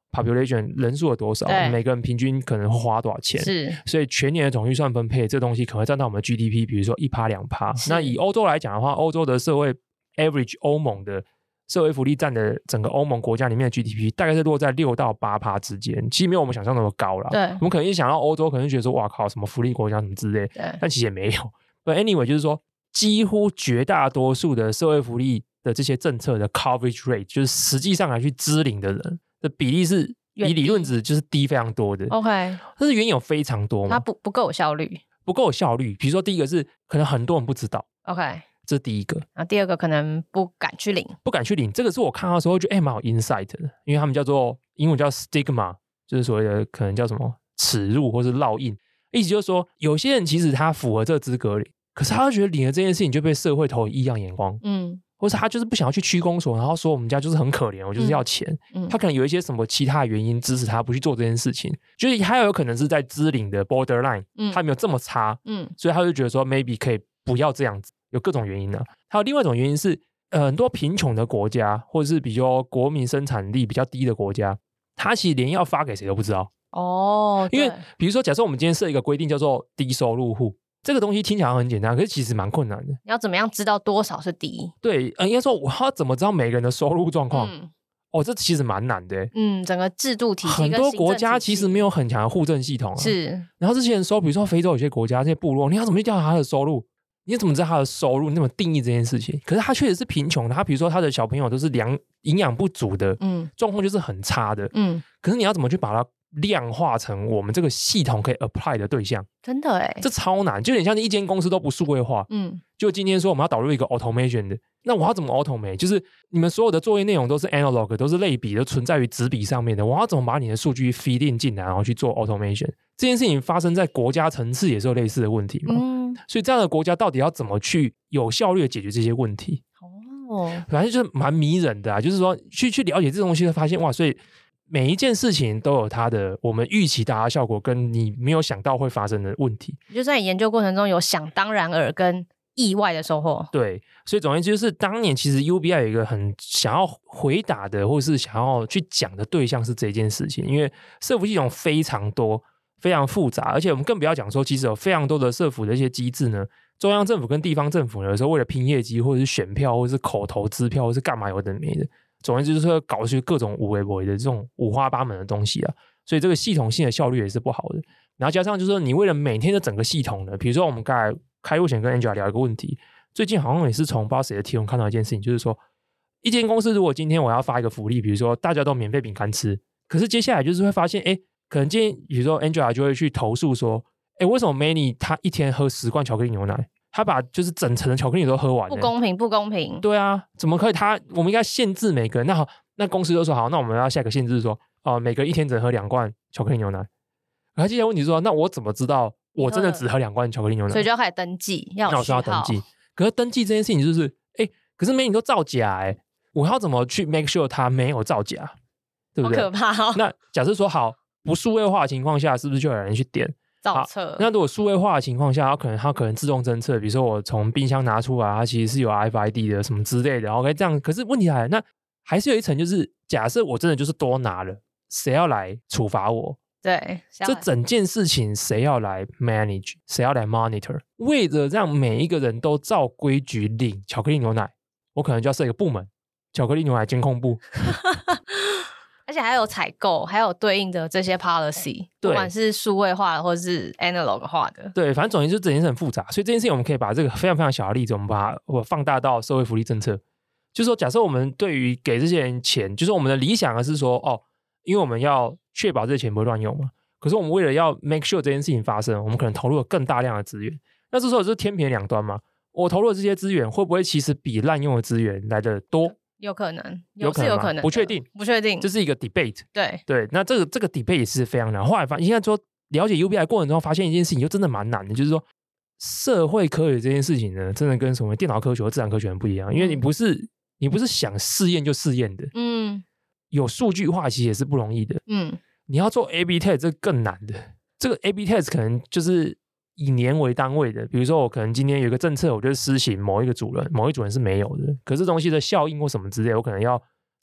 population 人数有多少，每个人平均可能会花多少钱， 是， 所以全年的总预算分配这东西可能会占到我们的 G D P 比如说 百分之一 百分之二。 那以欧洲来讲的话，欧洲的社会 average 欧盟的社会福利占的整个欧盟国家里面的 G D P 大概是落在百分之六到百分之八之间，其实没有我们想象那么高啦。 对， 我们可能一想到欧洲可能觉得说哇靠什么福利国家什么之类，但其实也没有。But anyway 就是说几乎绝大多数的社会福利的这些政策的 coverage rate 就是实际上来去支领的人的比例是以理论值就是低非常多的。 OK， 但是原因有非常多嘛， 它不不够有效率， 不够有效率。比如说第一个是可能很多人不知道 OK， 这是第一个。 然后第二个可能不敢去领， 不敢去领，这个是我看到的时候觉得哎蛮有 insight 的，因为他们叫做英文叫 stigma， 就是所谓的可能叫什么耻辱或是烙印，意思就是说有些人其实他符合这个资格领，可是他就觉得领了这件事情就被社会投以异样眼光，嗯，或是他就是不想要去区公所，然后说我们家就是很可怜，我就是要钱，嗯嗯、他可能有一些什么其他的原因支持他不去做这件事情，就是还有可能是在支领的 borderline，嗯，他没有这么差，嗯，所以他就觉得说 maybe 可以不要这样子，有各种原因呢、啊。还有另外一种原因是，呃，很多贫穷的国家或者是比较国民生产力比较低的国家，他其实连要发给谁都不知道哦，因为比如说假设我们今天设一个规定叫做低收入户。这个东西听起来很简单，可是其实蛮困难的。 你要怎么样知道多少是低？ 对，呃、应该说我要怎么知道每个人的收入状况？嗯、哦，这其实蛮难的。 嗯，整个制度体系很多国家其实没有很强的户政系统、啊。 是。 然后这些人收，比如说非洲有些国家这些部落，你要怎么去调查他的收入？你怎么知道他的收入？你怎么定义这件事情？可是他确实是贫穷的，他比如说他的小朋友都是粮营养不足的，嗯，状况就是很差的，嗯。可是你要怎么去把它量化成我们这个系统可以 apply 的对象？ 真的耶， 这超难，就有点像一间公司都不数位化，嗯，就今天说我们要导入一个 automation 的，那我要怎么 automate？ 就是你们所有的作业内容都是 analog， 都是类比，都存在于纸笔上面的，我要怎么把你的数据 feed in 进来，然后去做 automation？ 这件事情发生在国家层次也是有类似的问题嘛，嗯，所以这样的国家到底要怎么去有效率的解决这些问题？哦，反正就是蛮迷人的啊，就是说去去了解这东西，发现哇，所以。每一件事情都有它的我们预期达到效果跟你没有想到会发生的问题， 就在你研究过程中有想当然尔跟意外的收获。 对，所以总而言之就是当年其实 U B I 有一个很想要回答的或是想要去讲的对象是这件事情，因为社福系统非常多非常复杂，而且我们更不要讲说其实有非常多的社福的一些机制呢，中央政府跟地方政府呢有时候为了拼业绩或者是选票或者是口头支票或者是干嘛有的没的，总而言之就是会搞出各种无为不为的这种五花八门的东西啊，所以这个系统性的效率也是不好的。然后加上就是说你为了每天的整个系统呢，比如说我们刚才开录前跟 Angela 聊一个问题，最近好像也是从不知道谁的贴文看到一件事情，就是说一间公司如果今天我要发一个福利，比如说大家都免费饼干吃，可是接下来就是会发现哎，可能今天比如说 Angela 就会去投诉说哎，为什么 Manny 他一天喝十罐巧克力牛奶，他把就是整层的巧克力都喝完了， 不公平不公平。 对啊，怎么可以他我们应该限制每个人，那好，那公司就说好，那我们要下一个限制说哦、呃，每个一天只能喝两罐巧克力牛奶。然后接下来问题是说那我怎么知道我真的只喝两罐巧克力牛奶？ 所以就要开始登记，要那我说要登记，可是登记这件事情就是哎，可是Manny都造假哎，我要怎么去 make sure 他没有造假，对不对？ 好可怕哦。 那假设说好不数位化的情况下，是不是就有人去点造册？ 那如果数位化的情况下，它可能它可能自动侦测，比如说我从冰箱拿出来，它其实是有 R F I D 的什么之类的 ，OK 这样。可是问题来了，那还是有一层，就是假设我真的就是多拿了，谁要来处罚我？ 对， 这整件事情谁要来 manage？ 谁要来 monitor？ 为了让每一个人都照规矩领巧克力牛奶，我可能就要设一个部门——巧克力牛奶监控部。 而且还有采购，还有对应的这些 policy， 不管是数位化的或者是 analog 化的。 对，反正总之就整件事很复杂，所以这件事情我们可以把这个非常非常小的例子，我们把它放大到社会福利政策。就是说，假设我们对于给这些人钱，就是我们的理想的是说，哦，因为我们要确保这些钱不会乱用嘛。可是我们为了要 make sure 这件事情发生，我们可能投入了更大量的资源。那这时候就是天平两端嘛。我投入的这些资源会不会其实比滥用的资源来的多？ 有可能， 有可能， 有可能， 不确定， 不确定， 这是一个 debate。 对对，那这个这个 debate 也是非常难。后来发现，现在说了解 U B I 过程中，发现一件事情，就真的蛮难的，就是说社会科学这件事情呢，真的跟什么电脑科学和自然科学很不一样，因为你不是、嗯、你不是想试验就试验的，嗯，有数据化其实也是不容易的，嗯，你要做 A B test 这更难的，这个 A B test 可能就是以年为单位的，比如说我可能今天有一个政策，我就施行某一个主人，某一主人是没有的，可是东西的效应或什么之类，我可能要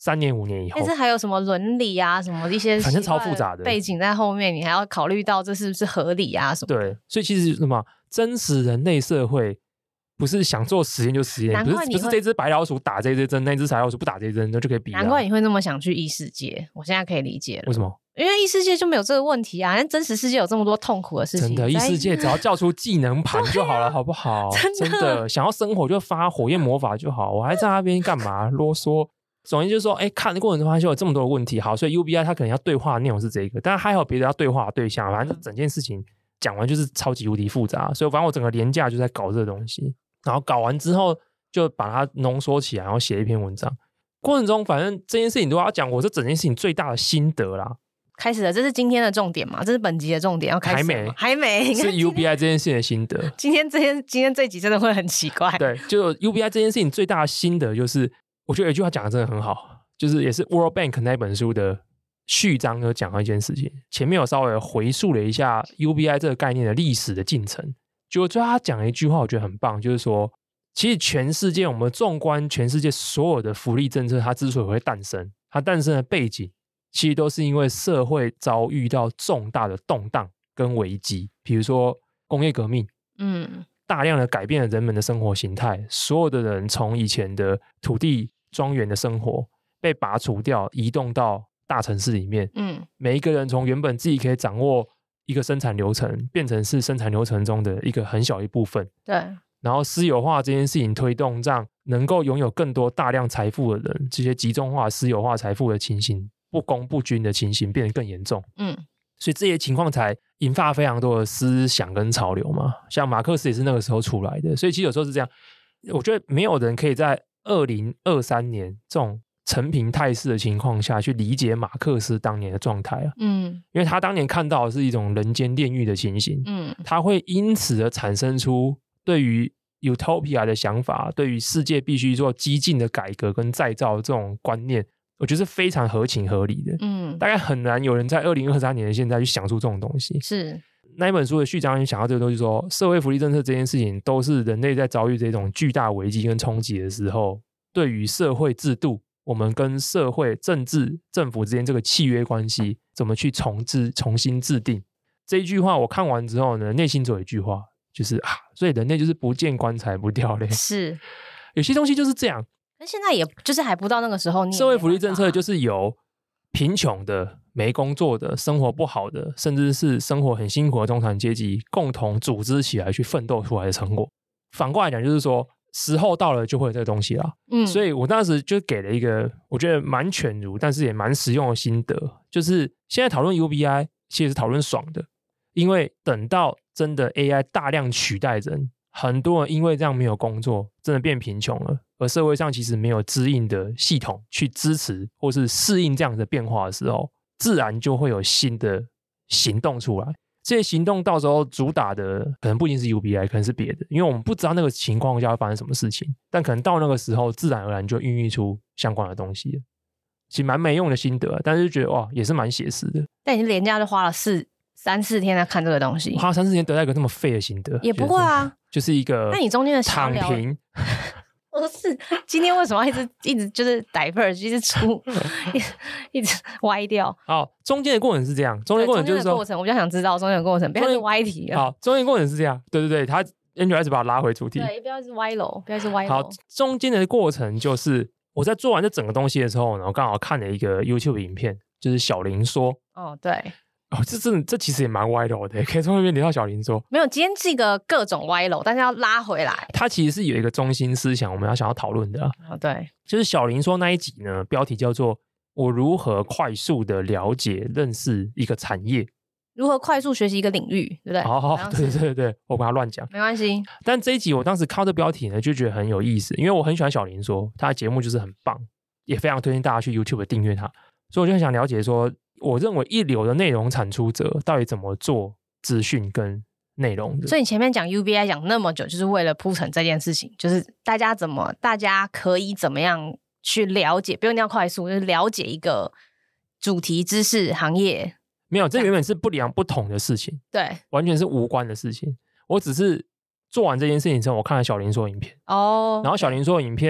三年五年以后， 但是还有什么伦理啊，什么一些反正超复杂的背景在后面，你还要考虑到这是不是合理啊什么的。 对，所以其实什么真实人类社会不是想做实验就实验，不是不是这只白老鼠打这只针，那只白老鼠不打这只针，那就可以比。 难怪你会那么想去异世界，我现在可以理解了。 为什么？ 因为异世界就没有这个问题啊，但真实世界有这么多痛苦的事情。 真的，异世界只要叫出技能盘就好了，好不好？真的, 真的想要生火就发火焰魔法就好，我还在那边干嘛啰嗦？总之就是说，哎，看的过程中发现有这么多的问题。好，所以 U B I 它可能要对话的内容是这个，但还有别的要对话的对象，反正整件事情讲完就是超级无敌复杂。所以反正我整个连假就在搞这个东西，然后搞完之后就把它浓缩起来，然后写一篇文章。过程中反正这件事情都要讲我这整件事情最大的心得啦。 开始了，这是今天的重点嘛？这是本集的重点，要开始了吗？还没，还没， 是 U B I 这件事情的心得。 今天这件，今天这集真的会很奇怪。 对，就 U B I 这件事情最大的心得就是，我觉得有一句话讲的真的很好，就是也是 World Bank 那本书的序章有讲到一件事情。前面有稍微回溯了一下 U B I 这个概念的历史的进程，就最后他讲了一句话，我觉得很棒，就是说，其实全世界我们纵观全世界所有的福利政策，它之所以会诞生，它诞生的背景。其实都是因为社会遭遇到重大的动荡跟危机，比如说工业革命，嗯，大量的改变了人们的生活形态，所有的人从以前的土地庄园的生活被拔除掉，移动到大城市里面，嗯，每一个人从原本自己可以掌握一个生产流程，变成是生产流程中的一个很小一部分， 对。 然后私有化这件事情推动，让能够拥有更多大量财富的人，这些集中化、私有化财富的情形。不公不均的情形变得更严重，嗯，所以这些情况才引发非常多的思想跟潮流嘛。像马克思也是那个时候出来的，所以其实有时候是这样。我觉得没有人可以在二零二三年这种承平态势的情况下去理解马克思当年的状态啊，嗯，因为他当年看到的是一种人间炼狱的情形，嗯，他会因此而产生出对于 utopia 的想法，对于世界必须做激进的改革跟再造这种观念。我觉得是非常合情合理的，嗯，大概很难有人在二零二三年的现在去想出这种东西。 是那一本书的序章想到这个东西说，社会福利政策这件事情都是人类在遭遇这种巨大危机跟冲击的时候，对于社会制度，我们跟社会政治政府之间这个契约关系怎么去重置重新制定。这一句话我看完之后呢，内心只有一句话，就是啊，所以人类就是不见棺材不掉泪。 是有些东西就是这样。 现在也就是还不到那个时候， 社会福利政策就是由贫穷的、没工作的、生活不好的，甚至是生活很辛苦的中产阶级共同组织起来去奋斗出来的成果。反过来讲，就是说时候到了就会有这个东西啦。嗯，所以我当时就给了一个我觉得蛮犬儒，但是也蛮实用的心得，就是现在讨论 U B I 其实是讨论爽的，因为等到真的 A I 大量取代人，很多人因为这样没有工作，真的变贫穷了。而社会上其实没有支应的系统去支持或是适应这样的变化的时候，自然就会有新的行动出来。这些行动到时候主打的可能不一定是 U B I， 可能是别的，因为我们不知道那个情况下会发生什么事情，但可能到那个时候自然而然就孕育出相关的东西了。其实蛮没用的心得，但是就觉得哇，也是蛮写实的。 但你连假就花了四三四天在看这个东西， 花三四天得到一个这么废的心得， 也不会啊， 就是、就是一个。 那你中间的躺平。 不是，今天为什么要一直一直就是 diverge， 一直出一直一直歪掉？ 好，中间的过程是这样，中间过程就是说， 过程我比较想知道中间的过程，不要是歪题了。 好，中间过程是这样，对对对，他 Angel 一直把它拉回主题， 对，不要是歪楼，不要是歪楼。 好，中间的过程就是我在做完这整个东西的时候呢，我刚好看了一个 YouTube 影片，就是小林说， 哦，对。 哦，这真的，这其实也蛮歪楼的，可以从那边聊到小林说。 没有，今天是一个各种歪楼，但是要拉回来。 它其实是有一个中心思想，我们要想要讨论的、啊。 哦，对， 就是小林说那一集呢，标题叫做“我如何快速的了解认识一个产业”， 如何快速学习一个领域，对不对？ 好好，对对对对，我把它乱讲， 没关系。 但这一集我当时看到这标题呢，就觉得很有意思，因为我很喜欢小林说，他的节目就是很棒，也非常推荐大家去 YouTube 订阅他，所以我就很想了解说。我认为一流的内容产出者到底怎么做资讯跟内容的？ 所以你前面讲 U B I 讲那么久，就是为了铺陈这件事情，就是大家怎么，大家可以怎么样去了解，不用一定要快速，就是了解一个主题知识行业。 没有，这原本是不两不同的事情， 对， 完全是无关的事情。我只是做完这件事情之后，我看了小林说影片， 哦， 然后小林说影片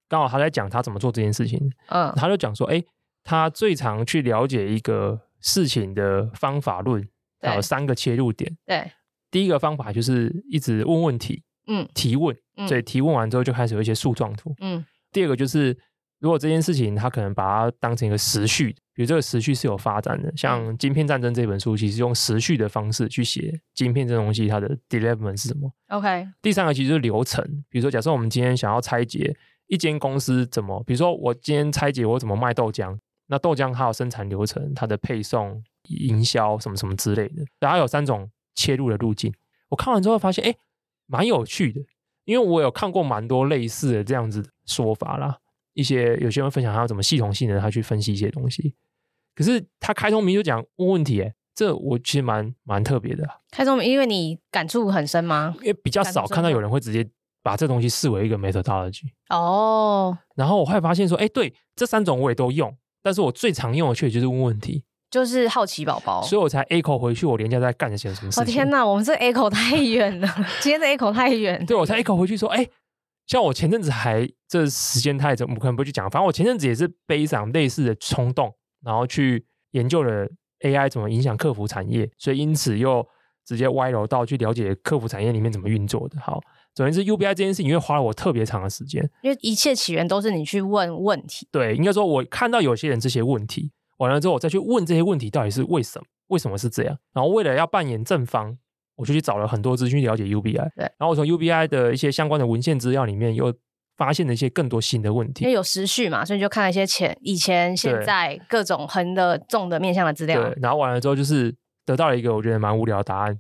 刚好他在讲他怎么做这件事情， 嗯， 他就讲说，哎，他最常去了解一个事情的方法论，有三个切入点。 对， 第一个方法就是一直问问题，嗯，提问，嗯、所以提问完之后就开始有一些树状图，嗯。第二个就是如果这件事情他可能把它当成一个时序，比如这个时序是有发展的，像《晶片战争》这本书其实用时序的方式去写晶片这东西它的 development 是什么。 OK。 第三个其实就是流程，比如说假设我们今天想要拆解一间公司怎么，比如说我今天拆解我怎么卖豆浆，那豆浆它有生产流程，它的配送、营销什么什么之类的，然后有三种切入的路径。我看完之后发现哎，蛮有趣的，因为我有看过蛮多类似的这样子的说法啦，一些有些人分享他要怎么系统性的他去分析一些东西，可是他开宗明就讲问问题，哎，这我其实蛮蛮特别的。开宗明，因为你感触很深吗？ 因为比较少看到有人会直接把这东西视为一个 methodology。哦。然后我会发现说，哎，对，这三种我也都用，但是我最常用的确实就是问问题。 就是好奇宝宝， 所以我才 echo 回去我连假在干些什么事情。 哦天哪，我们这 echo 太远了，今天这 echo 太远。 对，我才 echo 回去说，哎，像我前阵子还这时间太长，我可能不会去讲。反正我前阵子也是背上类似的冲动，然后去研究了 A I 怎么影响客服产业，所以因此又直接歪楼到去了解客服产业里面怎么运作的。好，总之 U B I 这件事情因为花了我特别长的时间， 因为一切起源都是你去问问题。 对，应该说我看到有些人这些问题完了之后，我再去问这些问题到底是为什么，为什么是这样。然后为了要扮演正方，我就去找了很多资讯了解 U B I。对，然后我从 U B I 的一些相关的文献资料里面又发现了一些更多新的问题。 因为有时序嘛，所以就看了一些前、以前、现在各种横的、纵的面向的资料。 对，然后完了之后就是得到了一个我觉得蛮无聊的答案。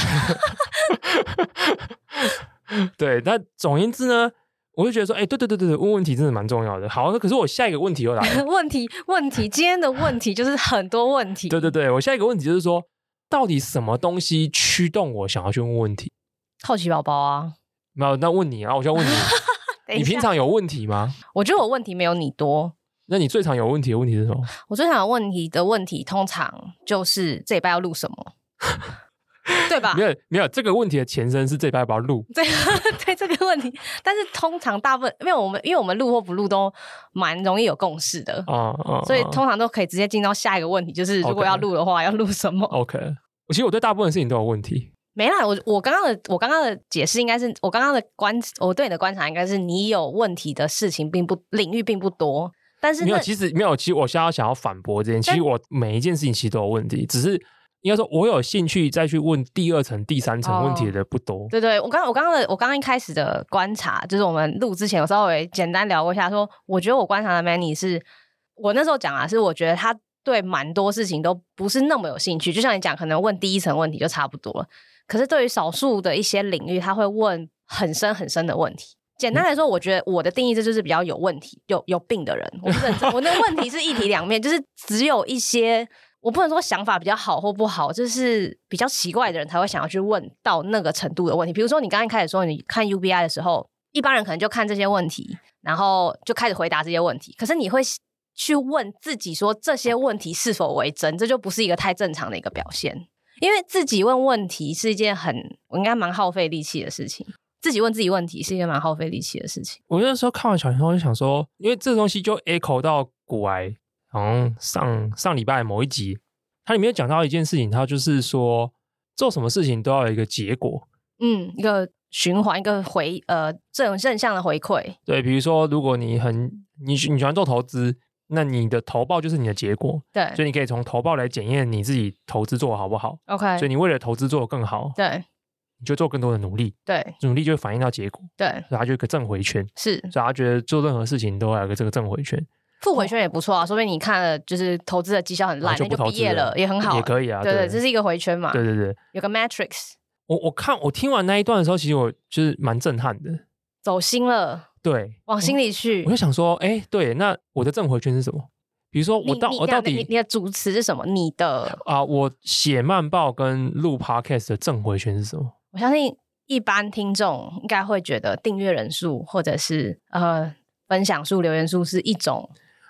对，那总而言之呢，我就觉得说，哎、欸，对对对对，问问题真的蛮重要的。好，可是我下一个问题又来了。 问题，问题，今天的问题就是很多问题。 对对对，我下一个问题就是说，到底什么东西驱动我想要去问问题？ 好奇宝宝啊。 没有，那问你啊，我就要问你，你平常有问题吗？ 我觉得我问题没有你多。 那你最常有问题的问题是什么？ 我最常有问题的问题，通常就是这礼拜要录什么。对吧？ 没有没有，这个问题的前身是这礼拜要不要录？ 对对，这个问题，但是通常大部分，因为我们因为我们录或不录都蛮容易有共识的，哦哦，所以通常都可以直接进到下一个问题，就是如果要录的话， okay. 要录什么 ？OK， 我其实我对大部分事情都有问题。 没啦，我我刚刚的我刚刚的解释应该是我刚刚的观，我对你的观察应该是你有问题的事情并不领域并不多，但是没有，其实没有，其实我现在想要反驳这件，其实我每一件事情其实都有问题，只是。应该说，我有兴趣再去问第二层、第三层问题的不多。 哦、对对，我刚我刚刚的我刚刚一开始的观察，就是我们录之前有稍微简单聊过一下说，说我觉得我观察的 Manny 是，我那时候讲啊，是我觉得他对蛮多事情都不是那么有兴趣。就像你讲，可能问第一层问题就差不多了，可是对于少数的一些领域，他会问很深很深的问题。简单来说，我觉得我的定义这就是比较有问题、有有病的人。我不认真，我那问题是一体两面，就是只有一些。我不能说想法比较好或不好，就是比较奇怪的人才会想要去问到那个程度的问题。比如说你刚刚开始说你看 U B I 的时候，一般人可能就看这些问题，然后就开始回答这些问题。可是你会去问自己说这些问题是否为真，这就不是一个太正常的一个表现。因为自己问问题是一件很我应该蛮耗费力气的事情。自己问自己问题是一件蛮耗费力气的事情。 我那时候看完小新闻，我就想说，因为这东西就 echo 到股癌。好像上上礼拜某一集，它里面讲到一件事情，它就是说做什么事情都要有一个结果， 嗯，一个循环，一个回呃正正向的回馈。 对，比如说如果你很你你喜欢做投资，那你的投报就是你的结果， 对， 所以你可以从投报来检验你自己投资做得好不好。 OK， 所以你为了投资做得更好， 对， 你就做更多的努力， 对，努力就会反映到结果， 对， 所以它就有个正回圈， 是， 所以他觉得做任何事情都要有个这个正回圈。 负回圈也不错啊，说不定你看了就是投资的绩效很烂，那就毕业了也很好， 也可以啊。 对 对, 对，这是一个回圈嘛。 对对对， 有个 matrix。 我我看我听完那一段的时候，其实我就是蛮震撼的， 走心了， 对， 往心里去。 我就想说，哎，对，那我的正回圈是什么？比如说我到我到底你, 你的主词是什么？你的啊，我写慢报跟录 podcast 的正回圈是什么？ 我相信一般听众应该会觉得订阅人数或者是呃分享数、留言数是一种。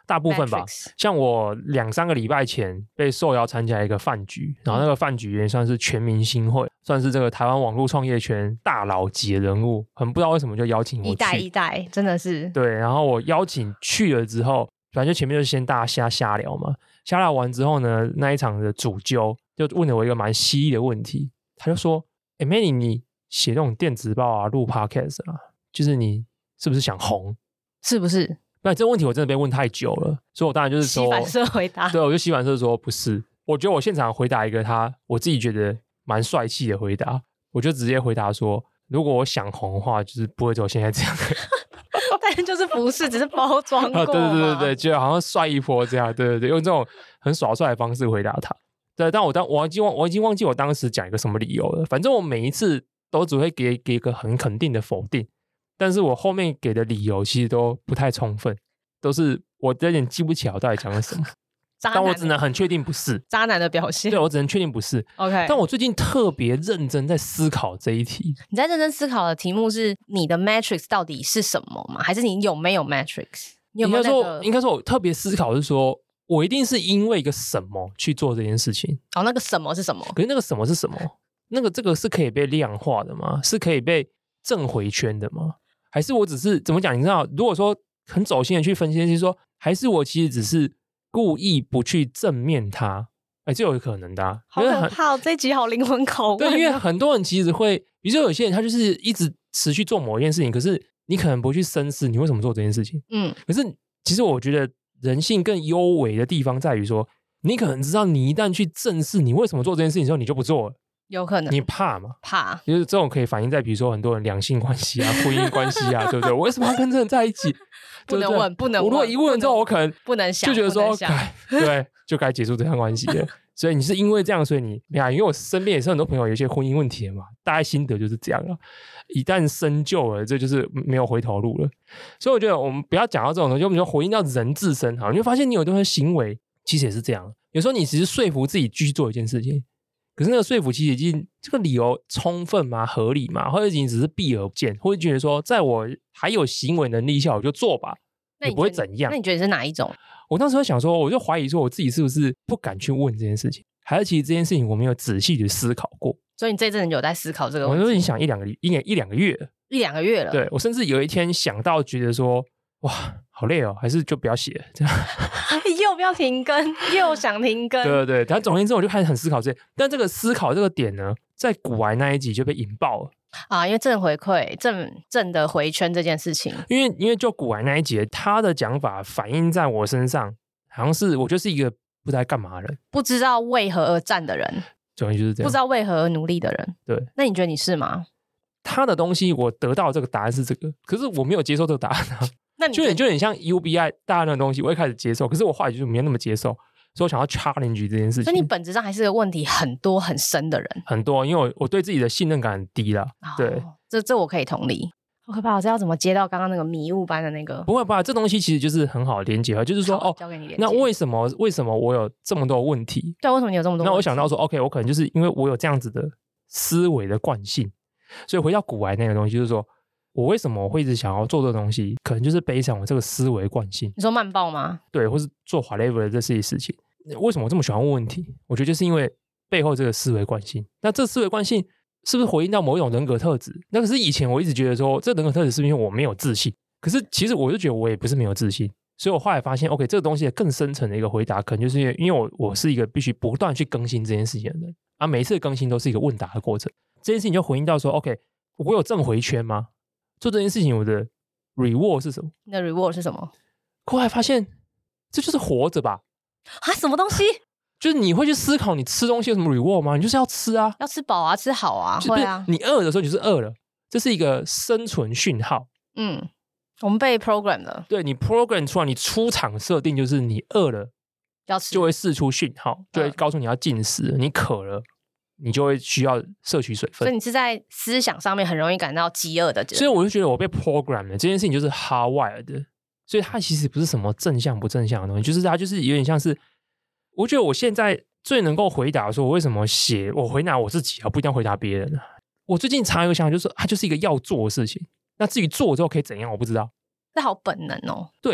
大部分吧。 Matrix 像我两三个礼拜前被受邀参加一个饭局，然后那个饭局也算是全明星会，算是这个台湾网络创业圈大佬级的人物，很不知道为什么就邀请我去。 一代一代真的是对，然后我邀请去了之后，反正就前面就先大家瞎瞎聊嘛，瞎聊完之后呢，那一场的主揪就问了我一个蛮犀利的问题，他就说：“哎 ，Manny， 你写那种电子报啊，录 podcast 啊，就是你是不是想红？ 是不是？” 那这个问题我真的被问太久了，所以我当然就是说西反射回答。 对，我就西反射说不是。我觉得我现场回答一个他我自己觉得蛮帅气的回答，我就直接回答说：如果我想红的话，就是不会走现在这样。 但是就是不是，只是包装过嘛、 啊。对对对对对，就好像帅一波这样，对对对，用这种很耍帅的方式回答他。对，但我当我已经忘我已经忘记我当时讲一个什么理由了。反正我每一次都只会给给一个很肯定的否定。但是我后面给的理由其实都不太充分，都是我有点记不起来我到底讲了什么，但我只能很确定不是渣男的表现。 对，我只能确定不是。 OK， 但我最近特别认真在思考这一题。 你在认真思考的题目是你的 matrix 到底是什么吗？还是你有没有 matrix？ 你有没有、那个、 应该说，应该说我特别思考是说，我一定是因为一个什么去做这件事情。 哦，那个什么是什么？ 可是那个什么是什么？那个这个是可以被量化的吗？是可以被正回圈的吗？还是我只是怎么讲？你知道，如果说很走心的去分析，就是说，还是我其实只是故意不去正面它，哎，这有可能的、啊。 好可怕、哦！这一集好灵魂拷问。 对，因为很多人其实会，比如说有些人他就是一直持续做某一件事情，可是你可能不会去深思你为什么做这件事情。嗯，可是其实我觉得人性更优微的地方在于说，你可能知道你一旦去正视你为什么做这件事情的时候，你就不做了。 有可能你怕嘛？ 怕， 就是这种可以反映在比如说很多人两性关系啊、婚姻关系啊，对不对？我为什么要跟这人在一起？ 不能问，不能问。 我如果一问之后，我可能不能想， 就觉得说，对，就该结束这段关系了。所以你是因为这样，所以你呀，因为我身边也是很多朋友有一些婚姻问题的嘛，大概心得就是这样了。一旦深究了，这就是没有回头路了。所以我觉得我们不要讲到这种东西，我们就回应到人自身哈，你会发现你有一些行为其实也是这样。有时候你只是说服自己继续做一件事情。可是那个说服其实已经这个理由充分吗？合理吗？或者已经只是避而不见，或者觉得说在我还有行为能力下我就做吧，也不会怎样。 那你觉得是哪一种？ 我当时会想说，我就怀疑说我自己是不是不敢去问这件事情，还是其实这件事情我没有仔细去思考过。 所以你这阵有在思考这个问题？ 我都已经想一两个一两一两个月了， 一两个月了。 对，我甚至有一天想到觉得说，哇，好累哦，还是就不要写了这样。 又不要停更，又想停更。 对对对，但总而言之，我就开始很思考这些。但这个思考这个点呢，在股癌那一集就被引爆了啊，因为正回馈、正正的回圈这件事情。 因为因为就股癌那一集，他的讲法反映在我身上，好像是我就是一个不知道干嘛的人， 不知道为何而战的人， 总之就是这样， 不知道为何而努力的人。 对， 那你觉得你是吗？ 他的东西我得到这个答案是这个，可是我没有接受这个答案啊。 那你就有点就有点像 U B I 大量的东西，我一开始接受，可是我后来就没有那么接受，所以我想要 challenge 这件事情。 所以你本质上还是个问题很多很深的人， 很多，因为我我对自己的信任感很低啦。哦、对， 这这我可以同理。好可怕，我知道怎么接到刚刚那个迷雾般的那个。 不会吧？这东西其实就是很好连接，就是说哦， 交给你连接。 那为什么为什么我有这么多问题？ 对，为什么你有这么多问题？ 那我想到说 ，OK， 我可能就是因为我有这样子的思维的惯性，所以回到股癌那个东西，就是说。我为什么我会一直想要做这个东西？可能就是背上我这个思维惯性。 你说慢报吗？ 对，或是做 whatever 的这些事情。为什么我这么喜欢问问题？我觉得就是因为背后这个思维惯性。那这思维惯性是不是回应到某一种人格特质？那可是以前我一直觉得说，这人格特质是因为我没有自信。可是其实我就觉得我也不是没有自信。所以我后来发现 ，OK， 这个东西的更深层的一个回答，可能就是因为因为我我是一个必须不断去更新这件事情的人啊，每一次更新都是一个问答的过程。这件事情就回应到说 ，OK， 我有正回圈吗？做这件事情，我的 reward 是什么？ 你的 reward 是什么？ 后来发现，这就是活着吧？ 啊，什么东西？ 就是你会去思考，你吃东西有什么 reward 吗？你就是要吃啊， 要吃饱啊，吃好啊，会啊。 你饿的时候就是饿了，这是一个生存讯号。 嗯，我们被 program 了。 对，你 program 出来，你出厂设定就是你饿了要吃， 就会释出讯号，就会告诉你要进食。嗯、你渴了。你就会需要摄取水分， 所以你是在思想上面很容易感到饥饿的。 所以我就觉得我被 program 了，这件事情就是 hardwired 的，所以它其实不是什么正向不正向的东西，就是它就是有点像是，我觉得我现在最能够回答说我为什么写，我回答我自己啊，不一定要回答别人啊。我最近常有想法，就是它就是一个要做的事情，那至于做之后可以怎样，我不知道。 这好本能哦。 对，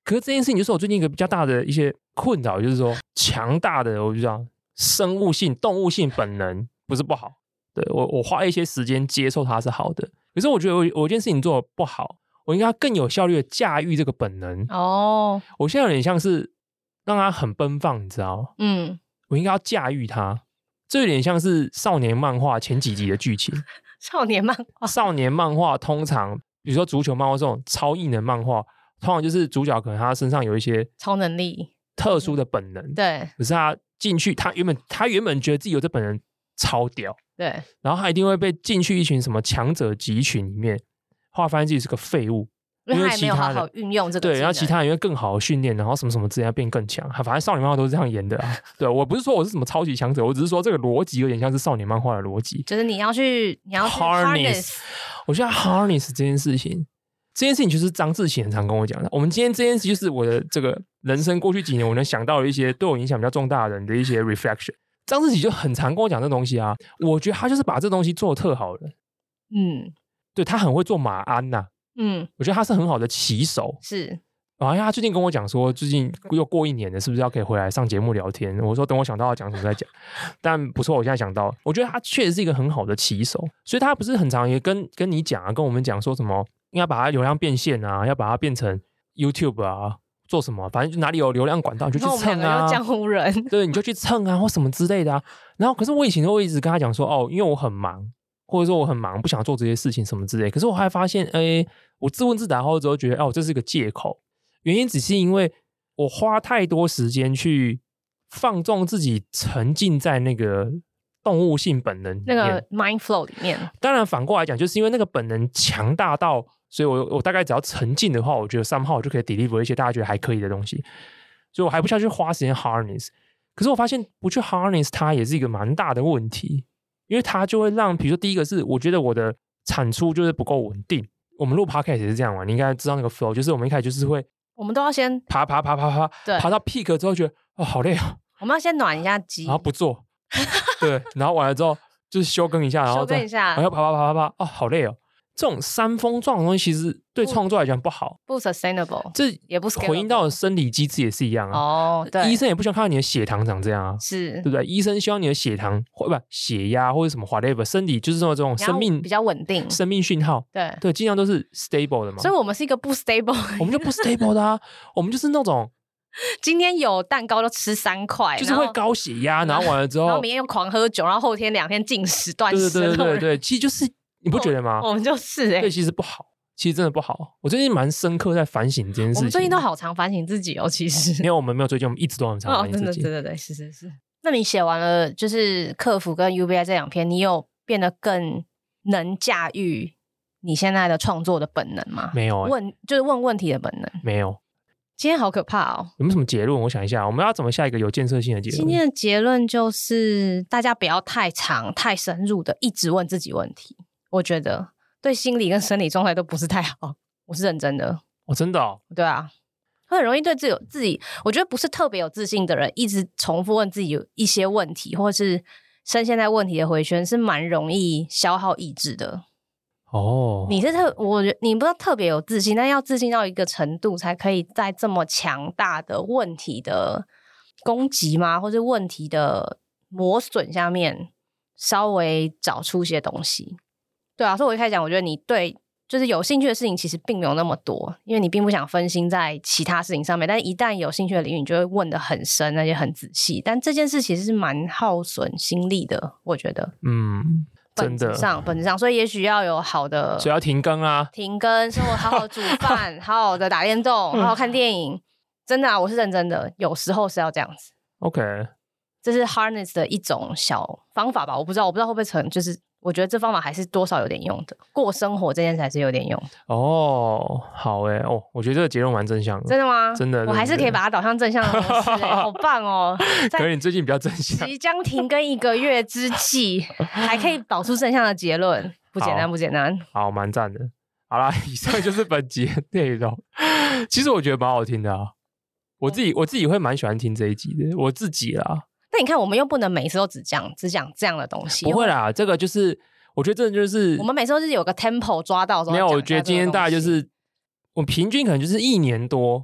可是这件事情就是我最近一个比较大的一些困扰，就是说强大的我就讲生物性动物性本能不是不好，对，我我花一些时间接受它是好的，可是我觉得我我一件事情做得不好，我应该更有效率的驾驭这个本能。哦，我现在有点像是让它很奔放，你知道吗？嗯，我应该要驾驭它，这有点像是少年漫画前几集的剧情。 少年漫画， 少年漫画通常比如说足球漫画这种超异能漫画，通常就是主角可能他身上有一些超能力、 特殊的本能， 对， 可是他进去，他原本他原本觉得自己有这本能超屌， 对， 然后他一定会被进去一群什么强者集群里面，后来发现自己是个废物。 因为他也没有好好运用这个， 对，然后其他人因为更好的训练，然后什么什么之类变更强，反正少年漫画都是这样演的啊。对，我不是说我是什么超级强者，我只是说这个逻辑有点像是少年漫画的逻辑， 就是你要去你要去 harness。 我觉得 harness 这件事情，这件事情就是张志贤很常跟我讲的。我们今天这件事就是我的这个人生过去几年我能想到的一些对我影响比较重大的人的一些 reflection。张志贤就很常跟我讲这东西啊，我觉得他就是把这东西做得特好的。嗯，对，他很会做马鞍呐、啊。嗯，我觉得他是很好的骑手， 是。 然后他最近跟我讲说，最近又过一年了，是不是要可以回来上节目聊天？我说等我想到要讲什么再讲。但不错，我现在想到，我觉得他确实是一个很好的骑手，所以他不是很常也跟跟你讲啊，跟我们讲说什么应该把它流量变现啊，要把它变成 YouTube 啊，做什么，反正就哪里有流量管道你就去蹭啊， 江湖人， 对，你就去蹭啊或什么之类的啊。然后可是我以前都会一直跟他讲说，哦，因为我很忙。或者说我很忙不想做这些事情什么之类，可是我还发现哎，我自问自答后之后觉得哦，这是个借口，原因只是因为我花太多时间去放纵自己沉浸在那个动物性本能里面， 那个 mind flow 里面。 当然反过来讲，就是因为那个本能强大到，所以我我大概只要沉浸的话，我觉得somehow我就可以 deliver 一些大家觉得还可以的东西，所以我还不需要去花时间 harness。可是我发现不去 harness 它也是一个蛮大的问题，因为它就会让，比如说第一个是我觉得我的产出就是不够稳定。我们录 podcast 也是这样嘛，你应该知道那个 flow， 就是我们一开始就是会， 我们都要先爬爬爬爬爬， 对， 爬到 peak 之后觉得哦好累啊， 我们要先暖一下机， 然后不做，对，然后完了之后就是休更一下，然后再休更一下， 然后爬爬爬爬爬，哦好累哦。这种山峰状的东西其实对创作来讲不好， 不 sustainable， 这也不 scalable， 回应到的生理机制也是一样啊。 哦，对， 医生也不希望看到你的血糖长这样啊， 是， 对不对？医生希望你的血糖或不血压或者什么 whatever， 身体就是说这种生命比较稳定， 生命讯号， 对对，尽量都是 stable 的嘛。 所以我们是一个不 stable， 我们就不 stable 的啊，我们就是那种今天有蛋糕就吃三块， 就是会高血压，然后完了之后， 然后明天又狂喝酒，然后后天两天禁食断食， 对对对对对，其实就是。你不觉得吗？ 我们就是哎、欸， 对，其实不好，其实真的不好。我最近蛮深刻在反省这件事情。 我们最近都好常反省自己哦，其实因为我们没有最近，我们一直都很常反省自己。 哦、真的，对对对，是是是。那你写完了就是客服跟 U B I 这两篇，你有变得更能驾驭你现在的创作的本能吗？ 没有、欸， 问就是问问题的本能没有。 今天好可怕哦！ 有没有什么结论？我想一下，我们要怎么下一个有建设性的结论？ 今天的结论就是大家不要太长、太深入的一直问自己问题。我觉得。对心理跟生理状态都不是太好，我是认真的。 哦，真的哦？ 对啊，很容易对自己自己，我觉得不是特别有自信的人，一直重复问自己有一些问题，或是深陷在问题的回圈，是蛮容易消耗意志的。哦，你是特，我你不知道特别有自信，但要自信到一个程度，才可以在这么强大的问题的攻击吗，或是问题的磨损下面，稍微找出些东西。对啊，所以我一开始讲，我觉得你对就是有兴趣的事情其实并没有那么多，因为你并不想分心在其他事情上面，但是一旦有兴趣的领域，你就会问得很深，而且很仔细。但这件事其实是蛮耗损心力的，我觉得。嗯，真的。本质上，本质上，所以也许要有好的， 所以要停更啊， 停更，生活好好煮饭，好好的打电动，好好看电影。真的啊，我是认真的，有时候是要这样子。 OK， 这是 harness 的一种小方法吧，我不知道，我不知道会不会成，就是。我觉得这方法还是多少有点用的，过生活这件事还是有点用的。哦， 好诶、欸、哦，我觉得这个结论蛮正向的。 真的吗？ 真的， 我还是可以把它导向正向的模式、欸，好棒哦！ 可是你最近比较正向， 即将停更一个月之际，还可以导出正向的结论，不简单，不简单。 好，蛮赞的。好啦，以上就是本集的内容。其实我觉得蛮好听的啊，我自己我自己会蛮喜欢听这一集的，我自己啦。 那你看，我们又不能每次都只讲只讲这样的东西。 不会啦，这个就是我觉得这就是我们每次都是有个 tempo 抓到。 没有，我觉得今天大概就是我平均可能就是一年多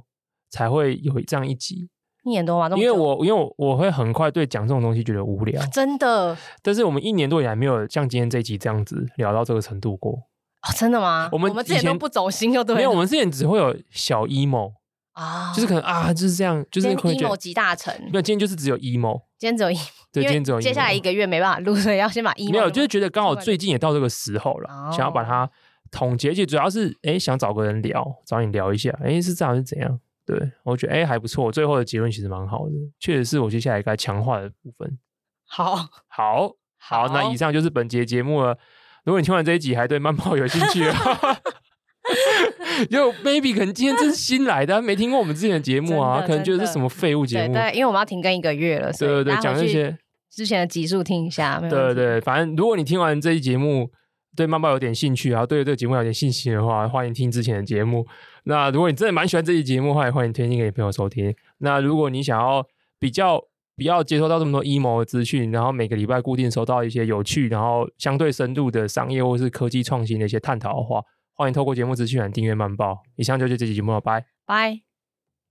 才会有这样一集。 一年多吗？ 因为我因为我我会很快对讲这种东西觉得无聊， 真的。 但是我们一年多以来没有像今天这一集这样子聊到这个程度过。 哦，真的吗？ 我们我们之前都不走心就对了。 没有，我们之前只会有小 emo 啊， 就是可能啊就是这样，就是会觉得 emo 集大成。 没有，今天就是只有 emo， 今天只有 emo， 对，今天只有 emo。 接下来一个月没办法录，所以要先把 emo 没有，就是觉得刚好最近也到这个时候了，哦、想要把它统结，而且主要是哎想找个人聊，找你聊一下，哎是这样是怎样？对，我觉得哎还不错，最后的结论其实蛮好的，确实是我接下来该强化的部分。 好， 好，好，那以上就是本节节目了。如果你听完这一集还对慢跑有兴趣的话，就 maybe 可能今天这是新来的，没听过我们之前的节目啊，可能觉得是什么废物节目。 对对，因为我们要停更一个月了，所以对对对，讲那些之前的集数听一下。 对对对，反正如果你听完这一节目对慢跑有点兴趣，然后对这个节目有点信心的话，欢迎听之前的节目。那如果你真的蛮喜欢这期节目的话，也欢迎推荐给你朋友收听。那如果你想要比较不要接收到这么多 emo 的资讯，然后每个礼拜固定收到一些有趣然后相对深度的商业或是科技创新的一些探讨的话，欢迎透过节目资讯栏订阅慢报。以上就是这期节目了，拜拜。